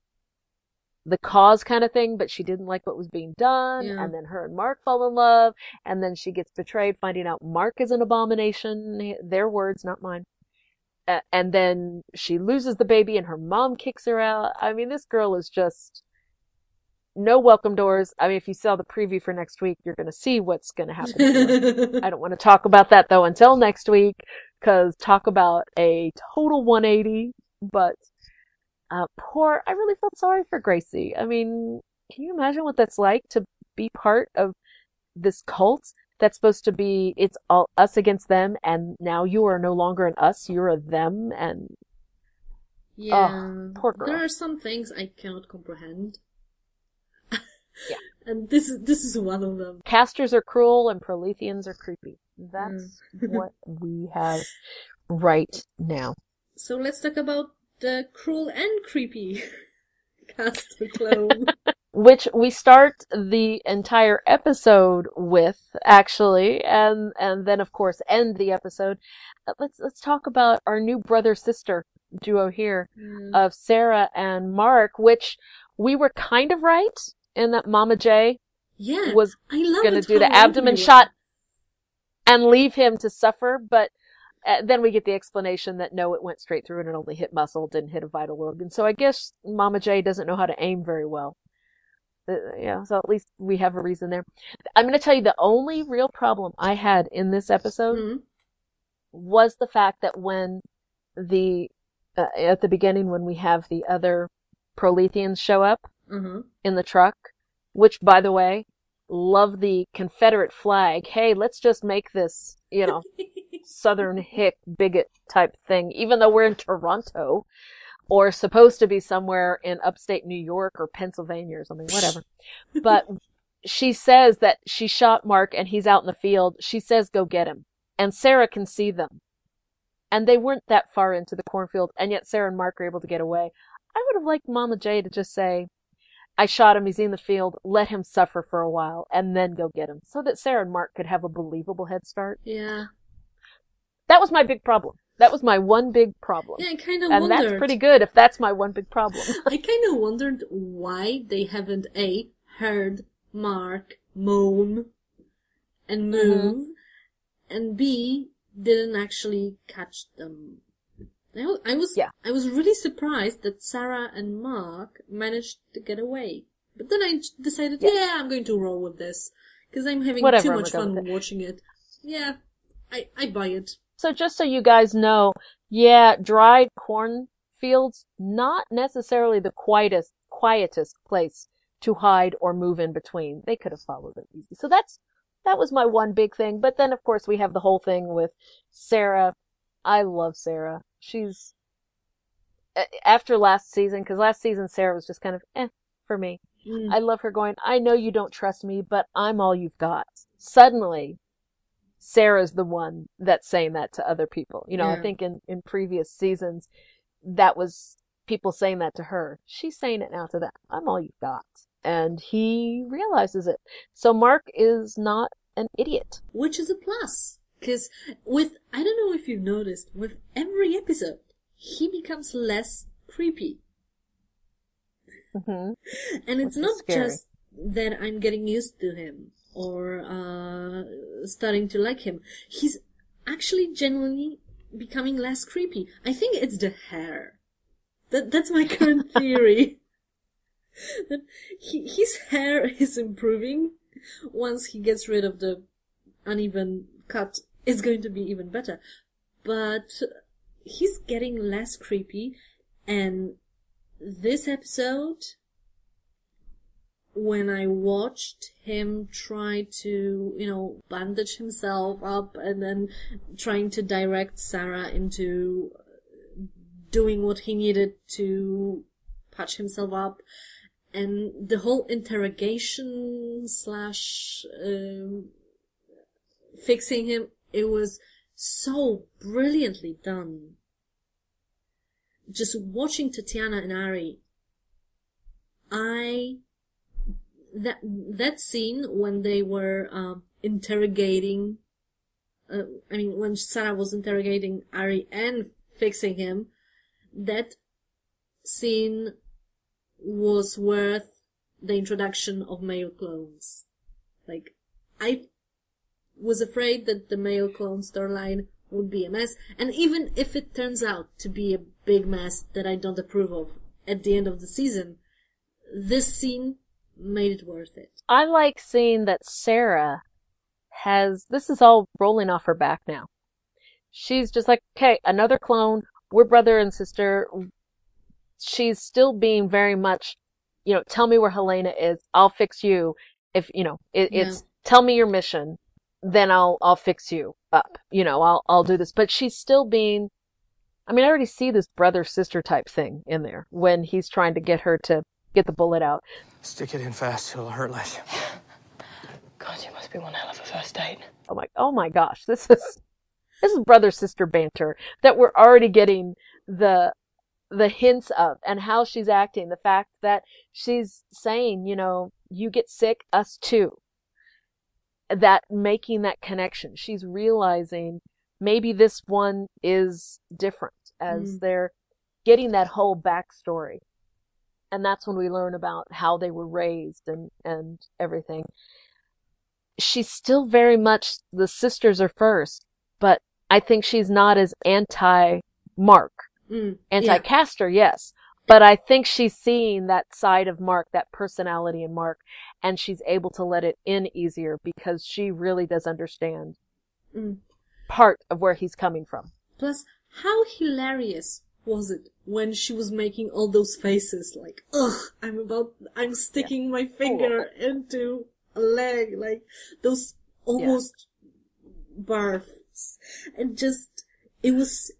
cause kind of thing, but she didn't like what was being done. Yeah. And then her and Mark fall in love, and then she gets betrayed, finding out Mark is an abomination. Their words, not mine. And then she loses the baby, and her mom kicks her out. I mean, this girl is just no welcome doors. I mean, if you saw the preview for next week, you're going to see what's going to happen to her. I don't want to talk about that, though, until next week, because talk about a total 180, but I really felt sorry for Gracie. I mean, can you imagine what that's like to be part of this cult that's supposed to be, it's all us against them, and now you are no longer an us, you're a them, and yeah, poor girl. There are some things I cannot comprehend. Yeah. And this is one of them. Casters are cruel and Proletheans are creepy. That's what we have right now. So let's talk about the cruel and creepy Caster clone. Which we start the entire episode with, actually, and then of course end the episode. Let's talk about our new brother-sister duo here of Sarah and Mark, which we were kind of right in that Mama J was going to do the abdomen shot and leave him to suffer, but then we get the explanation that no, it went straight through and it only hit muscle, didn't hit a vital organ. So I guess Mama J doesn't know how to aim very well. Yeah, so at least we have a reason there. I'm going to tell you the only real problem I had in this episode was the fact that when at the beginning, when we have the other Proletheans show up in the truck, which, by the way, love the Confederate flag. Hey, let's just make this, Southern hick bigot type thing, even though we're in Toronto or supposed to be somewhere in upstate New York or Pennsylvania or something, whatever. But she says that she shot Mark and he's out in the field. She says, go get him. And Sarah can see them. And they weren't that far into the cornfield, and yet Sarah and Mark are able to get away. I would have liked Mama J to just say, I shot him, he's in the field, let him suffer for a while, and then go get him, so that Sarah and Mark could have a believable head start. Yeah. That was my big problem. That was my one big problem. Yeah, I kind of wondered. And that's pretty good if that's my one big problem. I kind of wondered why they haven't, A, heard Mark moan and move, and B, didn't actually catch them. I was really surprised that Sarah and Mark managed to get away. But then I decided, I'm going to roll with this. Because I'm having too much fun watching it. Yeah, I buy it. So just so you guys know, dried corn fields, not necessarily the quietest place to hide or move in between. They could have followed it easy. So that was my one big thing. But then, of course, we have the whole thing with Sarah. I love Sarah. She's, after last season, because last season Sarah was just kind of for me. I love her going, I know you don't trust me, but I'm all you've got. Suddenly, Sarah's the one that's saying that to other people. You know, I think in previous seasons, that was people saying that to her. She's saying it now to them. I'm all you've got. And he realizes it. So Mark is not an idiot. Which is a plus. Because I don't know if you've noticed, with every episode, he becomes less creepy. Mm-hmm. And it's Which not is scary. just that I'm getting used to him or starting to like him. He's actually genuinely becoming less creepy. I think it's the hair. That's my current theory. That his hair is improving. Once he gets rid of the uneven cut, it's going to be even better. But he's getting less creepy, and this episode, when I watched him try to, bandage himself up and then trying to direct Sarah into doing what he needed to patch himself up, and the whole interrogation / fixing him, it was so brilliantly done. Just watching Tatiana and Ari, that scene when they were interrogating, when Sarah was interrogating Ari and fixing him, that scene was worth the introduction of male clones. Like, I was afraid that the male clone storyline would be a mess, and even if it turns out to be a big mess that I don't approve of at the end of the season, this scene made it worth it. I like seeing that Sarah this is all rolling off her back now. She's just like, okay, another clone, we're brother and sister. She's still being very much, tell me where Helena is, I'll fix you. If, it's tell me your mission, then I'll fix you up. I'll do this. But she's still being, I already see this brother-sister type thing in there when he's trying to get her to get the bullet out. Stick it in fast, it'll hurt less. God, you must be one hell of a first date. Oh my gosh, this is brother-sister banter that we're already getting the hints of, and how she's acting, the fact that she's saying, you get sick, us too. That making that connection, she's realizing maybe this one is different as they're getting that whole backstory. And that's when we learn about how they were raised and everything. She's still very much, the sisters are first, but I think she's not as anti-Mark. Anti-Castor, yes. But I think she's seeing that side of Mark, that personality in Mark, and she's able to let it in easier because she really does understand part of where he's coming from. Plus, how hilarious was it when she was making all those faces like, I'm sticking my finger into a leg, like those almost barfs. And just, it was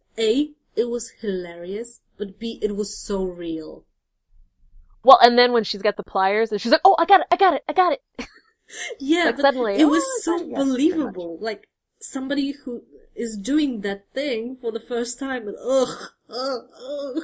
hilarious, but B, it was so real. Well, and then when she's got the pliers, and she's like, oh, I got it. Yeah, like but suddenly, it was so believable. Like, somebody who is doing that thing for the first time, and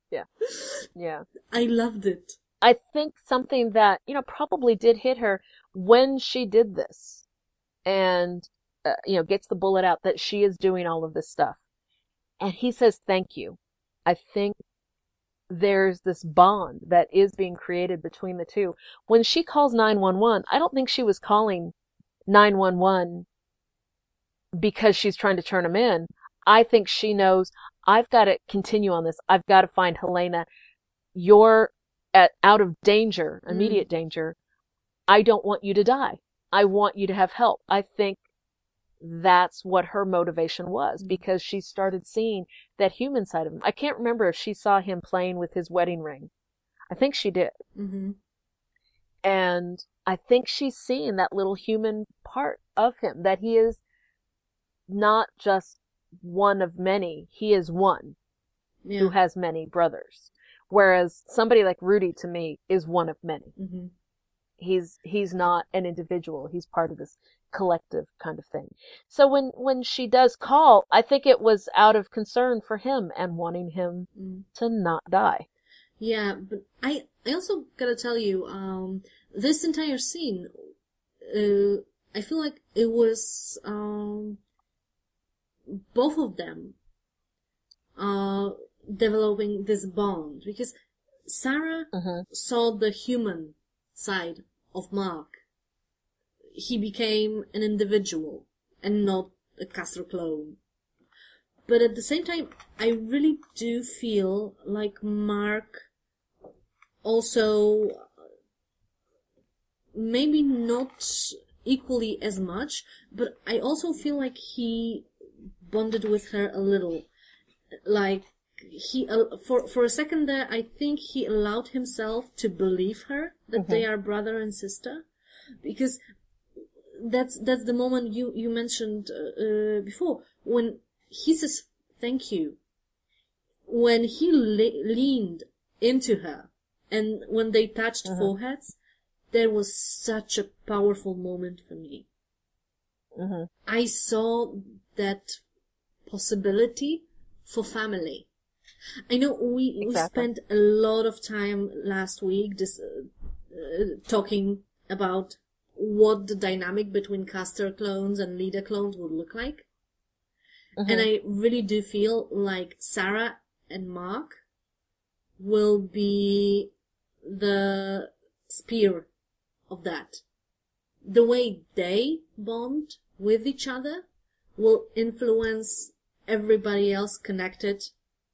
Yeah. I loved it. I think something that, probably did hit her when she did this, and, gets the bullet out, that she is doing all of this stuff. And he says, thank you. I think there's this bond that is being created between the two. When she calls 911, I don't think she was calling 911 because she's trying to turn him in. I think she knows, I've got to continue on this. I've got to find Helena. You're out of danger, immediate danger. I don't want you to die. I want you to have help. I think that's what her motivation was, because she started seeing that human side of him. I can't remember if she saw him playing with his wedding ring. I think she did. Mm-hmm. And I think she's seeing that little human part of him, that he is not just one of many, he is one who has many brothers. Whereas somebody like Rudy, to me, is one of many. Mm-hmm. He's not an individual. He's part of this collective kind of thing. So when she does call, I think it was out of concern for him and wanting him to not die. Yeah, but I also gotta tell you, this entire scene, I feel like it was, both of them, developing this bond, because Sarah saw the human side of Mark. He became an individual and not a Castor clone. But at the same time, I really do feel like Mark also, maybe not equally as much, but I also feel like he bonded with her a little. Like, he, for a second there, I think he allowed himself to believe her that they are brother and sister, because that's the moment you mentioned before, when he says thank you, when he leaned into her, and when they touched foreheads, there was such a powerful moment for me. I saw that possibility for family. I know we spent a lot of time last week just talking about what the dynamic between Castor clones and leader clones would look like. And I really do feel like Sarah and Mark will be the spear of that. The way they bond with each other will influence everybody else connected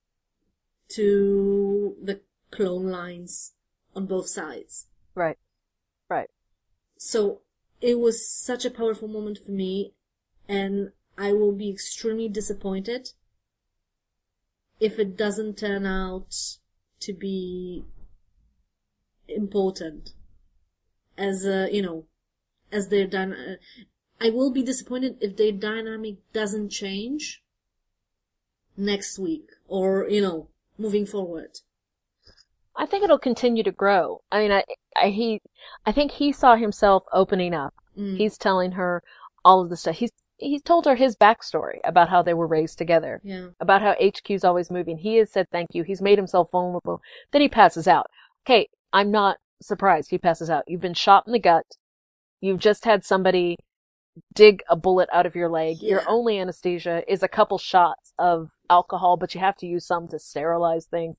to the clone lines on both sides. Right. So it was such a powerful moment for me, and I will be extremely disappointed if it doesn't turn out to be important as as their I will be disappointed if their dynamic doesn't change next week or, moving forward. I think it'll continue to grow. I mean, I think he saw himself opening up. He's telling her all of the stuff. He's told her his backstory about how they were raised together. Yeah. About how HQ's always moving. He has said thank you. He's made himself vulnerable. Then he passes out. Okay, I'm not surprised he passes out. You've been shot in the gut. You've just had somebody dig a bullet out of your leg. Yeah. Your only anesthesia is a couple shots of alcohol, but you have to use some to sterilize things.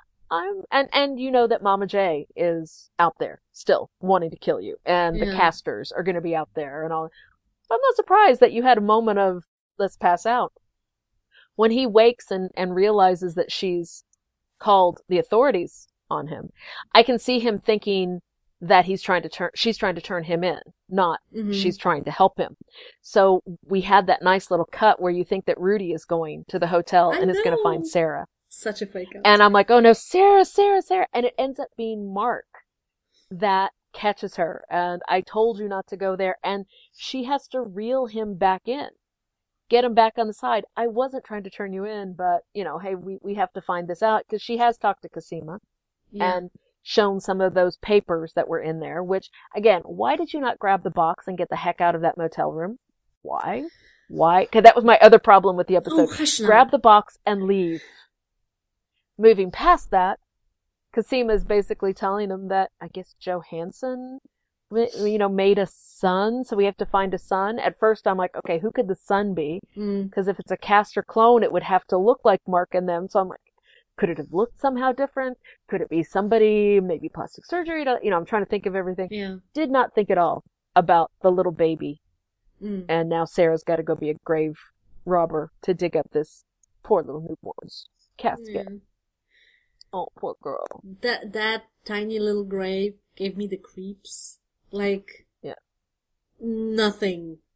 And you know that Mama J is out there still wanting to kill you, and the Castors are going to be out there and all. I'm not surprised that you had a moment of let's pass out. When he wakes and realizes that she's called the authorities on him, I can see him thinking that she's trying to turn him in, not she's trying to help him. So we had that nice little cut where you think that Rudy is going to the hotel and is going to find Sarah. Such a fake out. And I'm like, oh no, Sarah. And it ends up being Mark that catches her. And I told you not to go there. And she has to reel him back in. Get him back on the side. I wasn't trying to turn you in, but, hey, we have to find this out. Because she has talked to Cosima and shown some of those papers that were in there. Which, again, why did you not grab the box and get the heck out of that motel room? Why? Because that was my other problem with the episode. Grab the box and leave. Moving past that, Cosima is basically telling him that, I guess, Johansson, made a son, so we have to find a son. At first, I'm like, okay, who could the son be? Because if it's a Castor clone, it would have to look like Mark and them. So I'm like, could it have looked somehow different? Could it be somebody, maybe plastic surgery? I'm trying to think of everything. Yeah. Did not think at all about the little baby. And now Sarah's got to go be a grave robber to dig up this poor little newborn's casket. Yeah. Oh, poor girl. That tiny little grave gave me the creeps. Like, nothing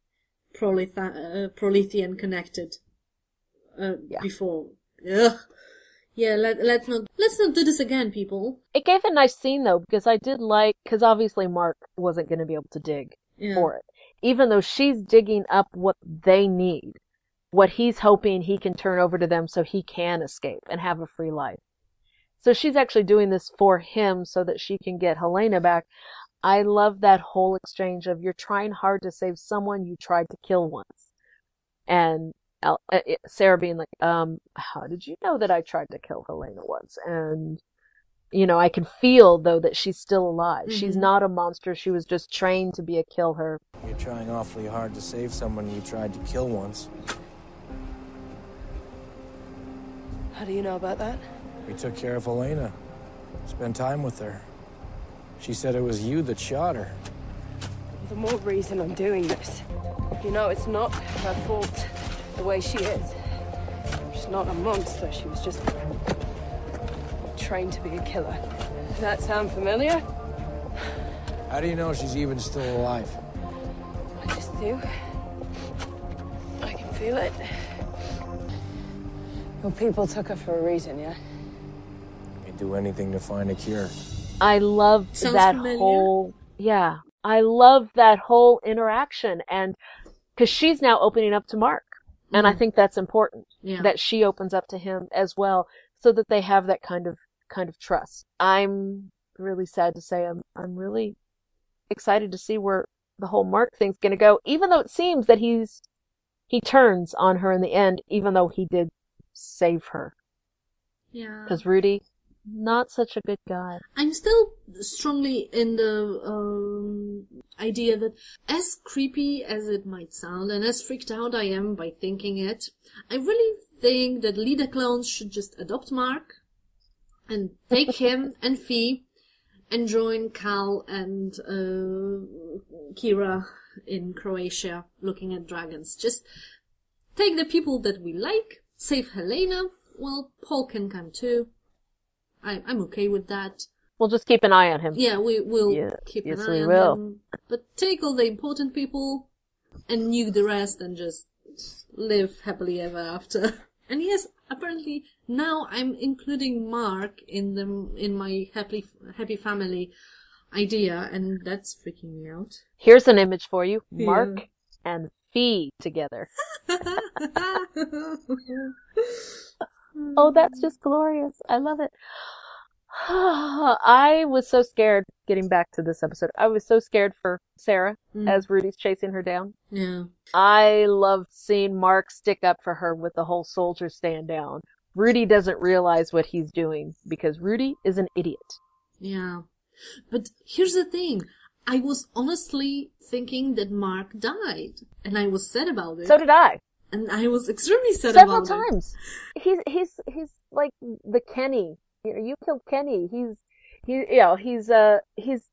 Prolethean connected before. Ugh. Yeah, let's not do this again, people. It gave a nice scene though, because I did like, because obviously Mark wasn't going to be able to dig for it, even though she's digging up what they need, what he's hoping he can turn over to them so he can escape and have a free life. So she's actually doing this for him so that she can get Helena back. I love that whole exchange of you're trying hard to save someone you tried to kill once. And Sarah being like, how did you know that I tried to kill Helena once? And, you know, I can feel, though, that she's still alive. Mm-hmm. She's not a monster. She was just trained to be a kill her. You're trying awfully hard to save someone you tried to kill once. How do you know about that? We took care of Helena. Spent time with her. She said it was you that shot her. The more reason I'm doing this. You know, it's not her fault the way she is. She's not a monster. She was just trained to be a killer. Does that sound familiar? How do you know she's even still alive? I just do. I can feel it. Your people took her for a reason, yeah? They'd do anything to find a cure. I love that whole, I love that whole interaction, and because she's now opening up to Mark, and I think that's important that she opens up to him as well, so that they have that kind of trust. I'm really sad to say I'm really excited to see where the whole Mark thing's going to go, even though it seems that he turns on her in the end, even though he did save her. Yeah. Because Rudy, not such a good guy. I'm still strongly in the idea that, as creepy as it might sound, and as freaked out I am by thinking it, I really think that leader clones should just adopt Mark and take him and Fee and join Cal and Kira in Croatia looking at dragons. Just take the people that we like, save Helena. Well, Paul can come too. I'm okay with that. We'll just keep an eye on him. Yeah, we'll keep an eye on him. But take all the important people and nuke the rest and just live happily ever after. And yes, apparently now I'm including Mark in my happy family idea, and that's freaking me out. Here's an image for you. Mark and Fee together. Oh, that's just glorious. I love it. I was so scared, getting back to this episode, I was so scared for Sarah as Rudy's chasing her down. Yeah. I loved seeing Mark stick up for her with the whole soldier stand down. Rudy doesn't realize what he's doing because Rudy is an idiot. Yeah. But here's the thing. I was honestly thinking that Mark died, and I was sad about it. So did I. And I was extremely sad Several about times. It. He's like the Kenny. You killed Kenny. He's the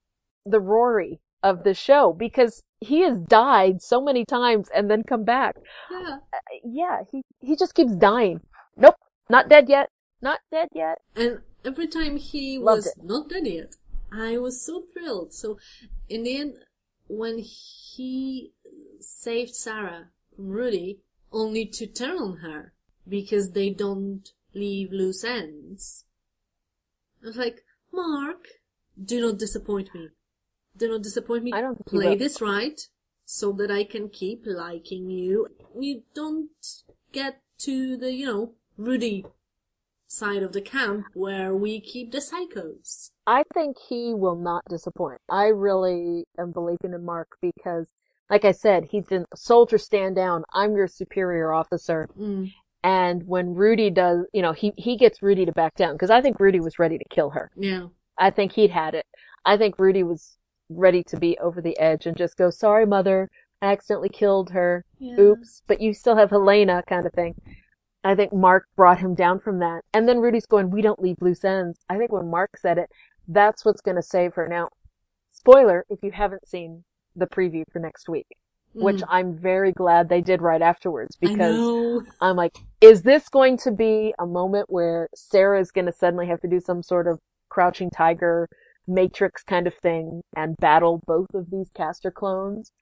Rory of the show because he has died so many times and then come back. Yeah. He just keeps dying. Nope, not dead yet. Not dead yet. And every time he was not dead yet, I was so thrilled. So in the end, when he saved Sarah from Rudy, only to turn on her because they don't leave loose ends. I was like, Mark, do not disappoint me. Do not disappoint me. I don't play this right so that I can keep liking you. You don't get to the, Rudy side of the camp where we keep the psychos. I think he will not disappoint. I really am believing in Mark because, like I said, he's a soldier stand down. I'm your superior officer. And when Rudy does, he gets Rudy to back down because I think Rudy was ready to kill her. Yeah. I think he'd had it. I think Rudy was ready to be over the edge and just go, sorry, mother, I accidentally killed her. Yeah. Oops, but you still have Helena kind of thing. I think Mark brought him down from that. And then Rudy's going, we don't leave loose ends. I think when Mark said it, that's what's going to save her. Now, spoiler, if you haven't seen the preview for next week, which I'm very glad they did right afterwards because I'm like, is this going to be a moment where Sarah is going to suddenly have to do some sort of Crouching Tiger Matrix kind of thing and battle both of these caster clones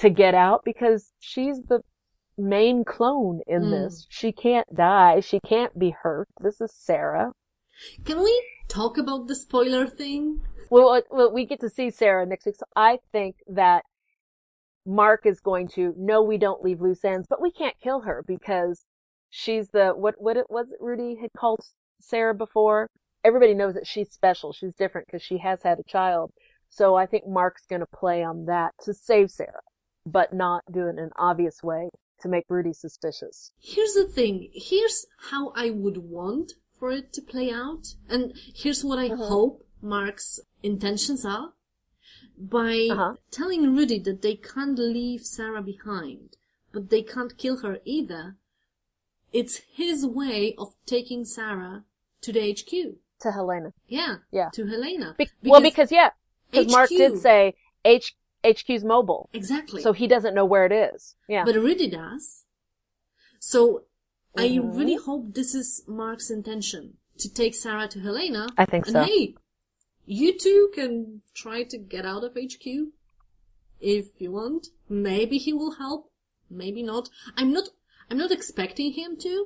to get out because she's the main clone in this. She can't die. She can't be hurt. This is Sarah. Can we talk about the spoiler thing? Well, we get to see Sarah next week, so I think that Mark is going to, no, we don't leave loose ends, but we can't kill her because she's what it was Rudy had called Sarah before. Everybody knows that she's special. She's different because she has had a child. So I think Mark's going to play on that to save Sarah, but not do it in an obvious way to make Rudy suspicious. Here's the thing. Here's how I would want for it to play out. And here's what I hope Mark's intentions are. By telling Rudy that they can't leave Sarah behind, but they can't kill her either, it's his way of taking Sarah to the HQ. To Helena. Yeah. To Helena. Because Mark did say HQ's mobile. Exactly. So he doesn't know where it is. Yeah. But Rudy does. So I really hope this is Mark's intention, to take Sarah to Helena. I think so. And hey, you two can try to get out of HQ if you want. Maybe he will help. Maybe not. I'm not expecting him to.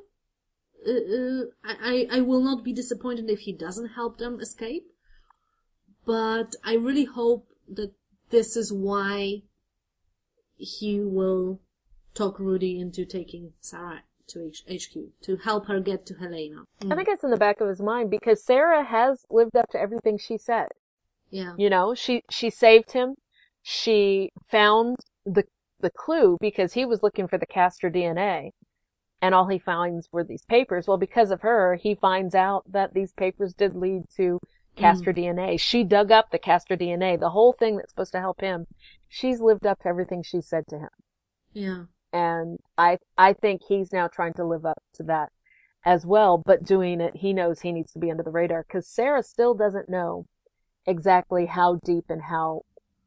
I will not be disappointed if he doesn't help them escape. But I really hope that this is why he will talk Rudy into taking Sarah to HQ, to help her get to Helena. I think it's in the back of his mind because Sarah has lived up to everything she said. Yeah. You know, she saved him. She found the clue because he was looking for the Castor DNA. And all he finds were these papers. Well, because of her, he finds out that these papers did lead to Castor DNA. She dug up the Castor DNA, the whole thing that's supposed to help him. She's lived up to everything she said to him. Yeah. And I think he's now trying to live up to that as well, but doing it, he knows he needs to be under the radar because Sarah still doesn't know exactly how deep and how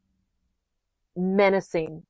menacing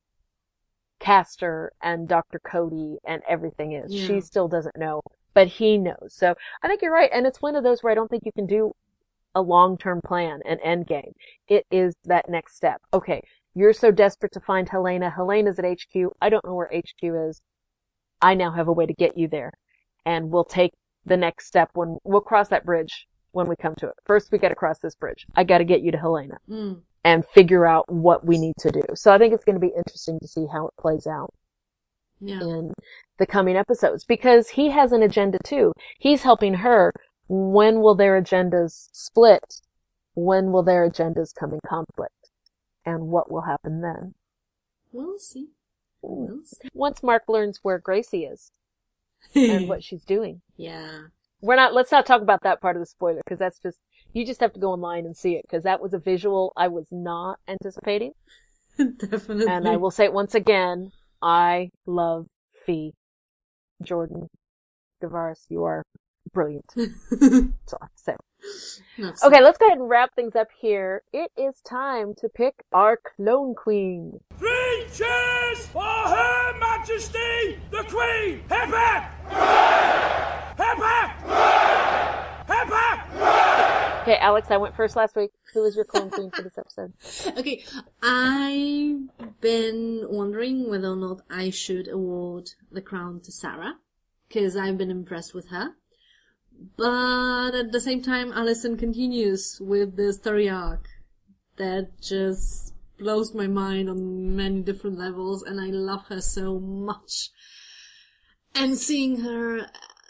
Castor and Dr. Cody and everything is. Yeah. She still doesn't know, but he knows. So I think you're right. And it's one of those where I don't think you can do a long-term plan, an end game. It is that next step. Okay, you're so desperate to find Helena. Helena's at HQ. I don't know where HQ is. I now have a way to get you there. And we'll take the next step when we'll cross that bridge when we come to it. First, we got to cross this bridge. I got to get you to Helena and figure out what we need to do. So I think it's going to be interesting to see how it plays out in the coming episodes because he has an agenda too. He's helping her. When will their agendas split? When will their agendas come in conflict? And what will happen then? We'll see. We'll see. Once Mark learns where Gracie is and what she's doing. Yeah. Let's not talk about that part of the spoiler because that's just, you just have to go online and see it because that was a visual I was not anticipating. Definitely. And I will say it once again, I love Fee. Jordan Gavaris, you are brilliant. That's all I have to say. Okay, let's go ahead and wrap things up here. It is time to pick our Clone Queen. 3 cheers for Her Majesty the Queen! Hip hip! Hip hip! Hip hip! Okay, Alex, I went first last week. Who is your Clone Queen for this episode? Okay, I've been wondering whether or not I should award the crown to Sarah, because I've been impressed with her. But at the same time, Allison continues with this story arc that just blows my mind on many different levels, and I love her so much. And seeing her,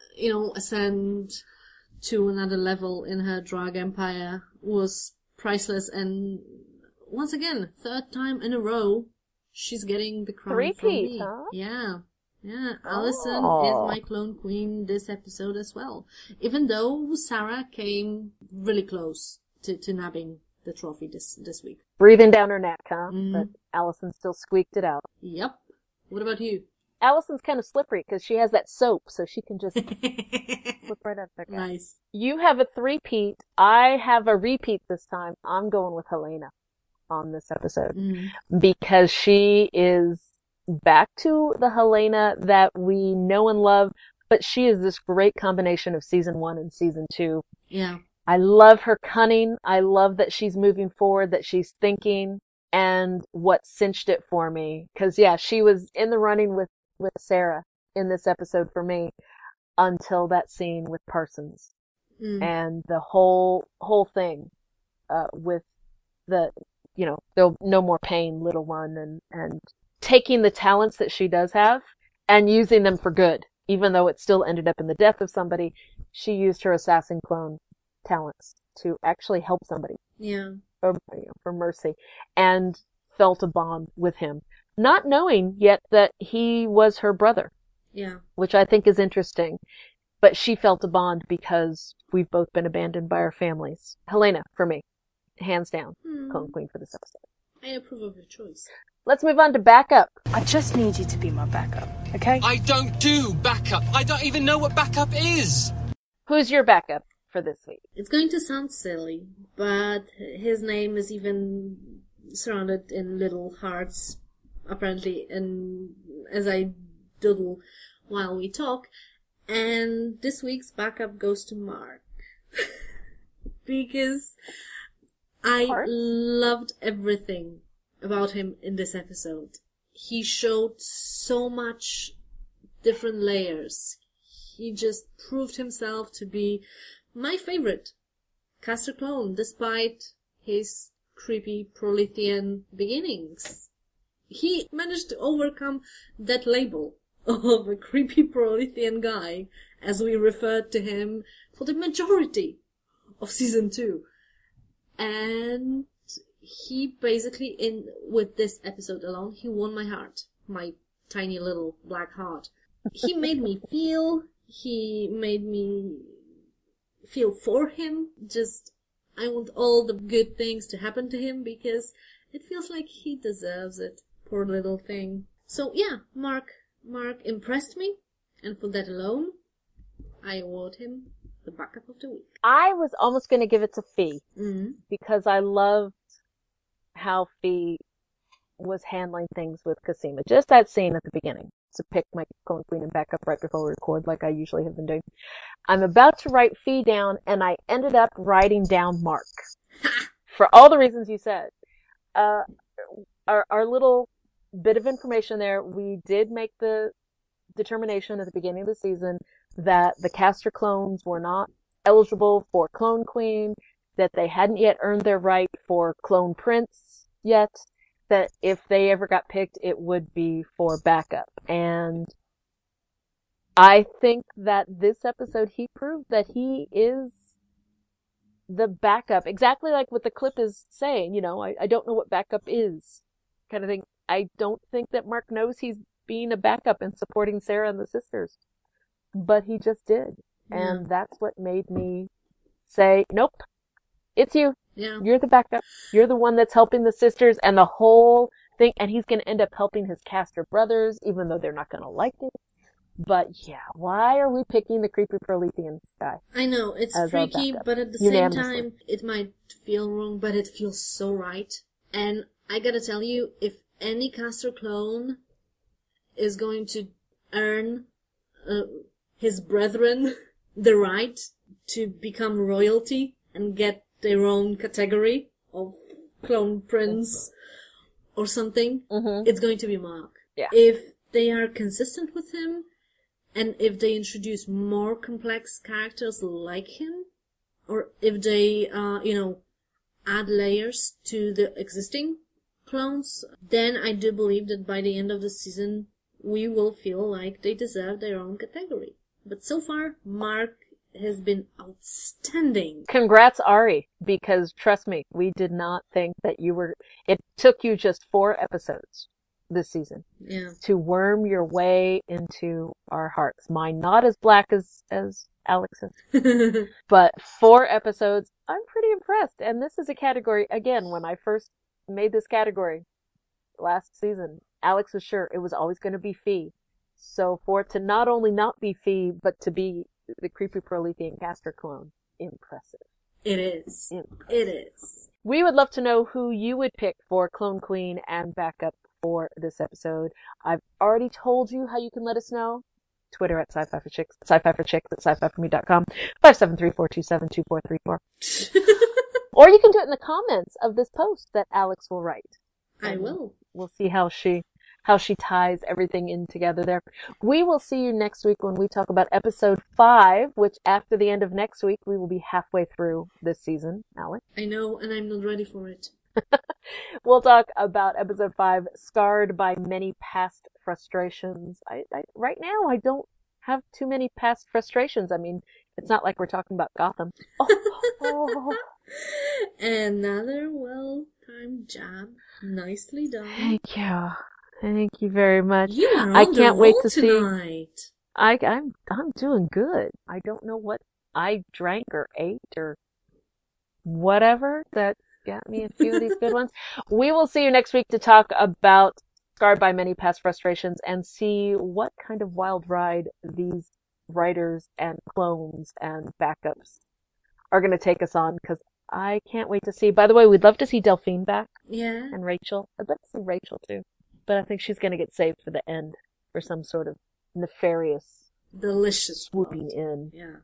ascend to another level in her drug empire was priceless. And once again, 3rd time in a row, she's getting the crown from me. Huh? Yeah, Allison is my Clone Queen this episode as well. Even though Sarah came really close to nabbing the trophy this week. Breathing down her neck, huh? But Allison still squeaked it out. Yep. What about you? Allison's kind of slippery because she has that soap, so she can just slip right up there. Nice. You have a 3-peat. I have a repeat this time. I'm going with Helena on this episode because she is back to the Helena that we know and love, but she is this great combination of season 1 and season 2. Yeah. I love her cunning. I love that she's moving forward, that she's thinking. And what cinched it for me, because yeah, she was in the running with Sarah in this episode for me until that scene with Parsons. And the whole thing with the, there'll no more pain, little one, and taking the talents that she does have and using them for good. Even though it still ended up in the death of somebody, she used her assassin clone talents to actually help somebody. Yeah. Or, for mercy, and felt a bond with him, not knowing yet that he was her brother. Yeah. Which I think is interesting. But she felt a bond because we've both been abandoned by our families. Helena, for me, hands down, Clone Queen for this episode. I approve of your choice. Let's move on to backup. I just need you to be my backup, okay? I don't do backup. I don't even know what backup is. Who's your backup for this week? It's going to sound silly, but his name is even surrounded in little hearts, apparently, and as I doodle while we talk. And this week's backup goes to Mark. Because I loved everything about him in this episode. He showed so much different layers. He just proved himself to be my favorite Castor clone, despite his creepy Prolethean beginnings. He managed to overcome that label of a creepy Prolethean guy, as we referred to him for the majority of season 2. And he basically, with this episode alone, he won my heart. My tiny little black heart. He made me feel. He made me feel for him. Just, I want all the good things to happen to him because it feels like he deserves it. Poor little thing. So yeah, Mark impressed me, and for that alone, I award him the backup of the week. I was almost going to give it to Fee, because I loved how Fee was handling things with Cosima. Just that scene at the beginning, to pick my Clone Queen and backup right before we record, like I usually have been doing. I'm about to write Fee down, and I ended up writing down Mark. For all the reasons you said. Our little bit of information there, we did make the determination at the beginning of the season that the Castor clones were not eligible for Clone Queen, that they hadn't yet earned their right for Clone Prince yet, that if they ever got picked, it would be for backup. And I think that this episode, he proved that he is the backup, exactly like what the clip is saying, I don't know what backup is, kind of thing. I don't think that Mark knows he's being a backup and supporting Sarah and the sisters. But he just did. Yeah. And that's what made me say, nope, it's you. Yeah. You're the backup. You're the one that's helping the sisters and the whole thing. And he's going to end up helping his Castor brothers, even though they're not going to like it. But yeah, why are we picking the creepy Prolethean guy? I know, it's freaky, but at the same time, it might feel wrong, but it feels so right. And I gotta tell you, if any Castor clone is going to earn his brethren the right to become royalty and get their own category of Clone Prince or something, it's going to be Mark. Yeah. If they are consistent with him, and if they introduce more complex characters like him, or if they, add layers to the existing clones, then I do believe that by the end of the season, we will feel like they deserve their own category. But so far, Mark has been outstanding. Congrats, Ari, because trust me, we did not think that it took you just 4 episodes this season to worm your way into our hearts. Mine not as black as Alex's, but 4 episodes. I'm pretty impressed. And this is a category, again, when I first made this category last season, Alex was sure it was always going to be Fee. So for it to not only not be Fee, but to be the creepy Prolethean Castor clone, impressive. It is. Impressive. It is. We would love to know who you would pick for Clone Queen and backup for this episode. I've already told you how you can let us know. Twitter at Sci-Fi for Chicks, Sci-Fi for Chicks at sci-fi4me.com, 573-427-2434. Or you can do it in the comments of this post that Alex will write. I will. We'll see how she ties everything in together there. We will see you next week when we talk about episode 5, which after the end of next week, we will be halfway through this season. Alex? I know, and I'm not ready for it. We'll talk about episode 5, Scarred by Many Past Frustrations. Right now, I don't have too many past frustrations. I mean, it's not like we're talking about Gotham. Oh. Another well-timed job. Nicely done. Thank you. Thank you very much. You are I on can't the wait roll to tonight. see. I'm doing good. I don't know what I drank or ate or whatever that got me a few of these good ones. We will see you next week to talk about Scarred by Many Past Frustrations and see what kind of wild ride these writers and clones and backups are going to take us on, because I can't wait to see. By the way, we'd love to see Delphine back. Yeah. And Rachel. I'd like to see Rachel too. But I think she's going to get saved for the end for some sort of nefarious, delicious swooping in. Yeah.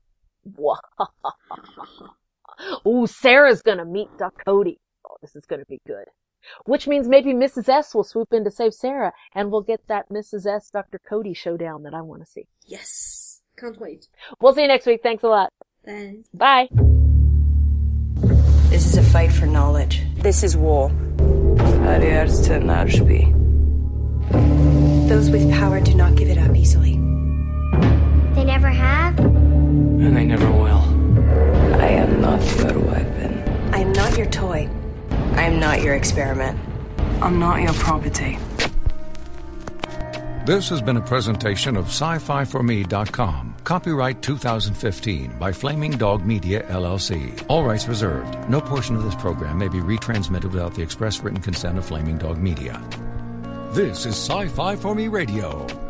Ooh, Sarah's going to meet Doc Cody. Oh, this is going to be good. Which means maybe Mrs. S will swoop in to save Sarah, and we'll get that Mrs. S Dr. Cody showdown that I want to see. Yes. Can't wait. We'll see you next week. Thanks a lot. Thanks. Bye. This is a fight for knowledge. This is war. Those with power do not give it up easily. They never have? And they never will. I am not your weapon. I am not your toy. I am not your experiment. I'm not your property. This has been a presentation of SciFiForMe.com. Copyright 2015 by Flaming Dog Media, LLC. All rights reserved. No portion of this program may be retransmitted without the express written consent of Flaming Dog Media. This is Sci-Fi for Me Radio.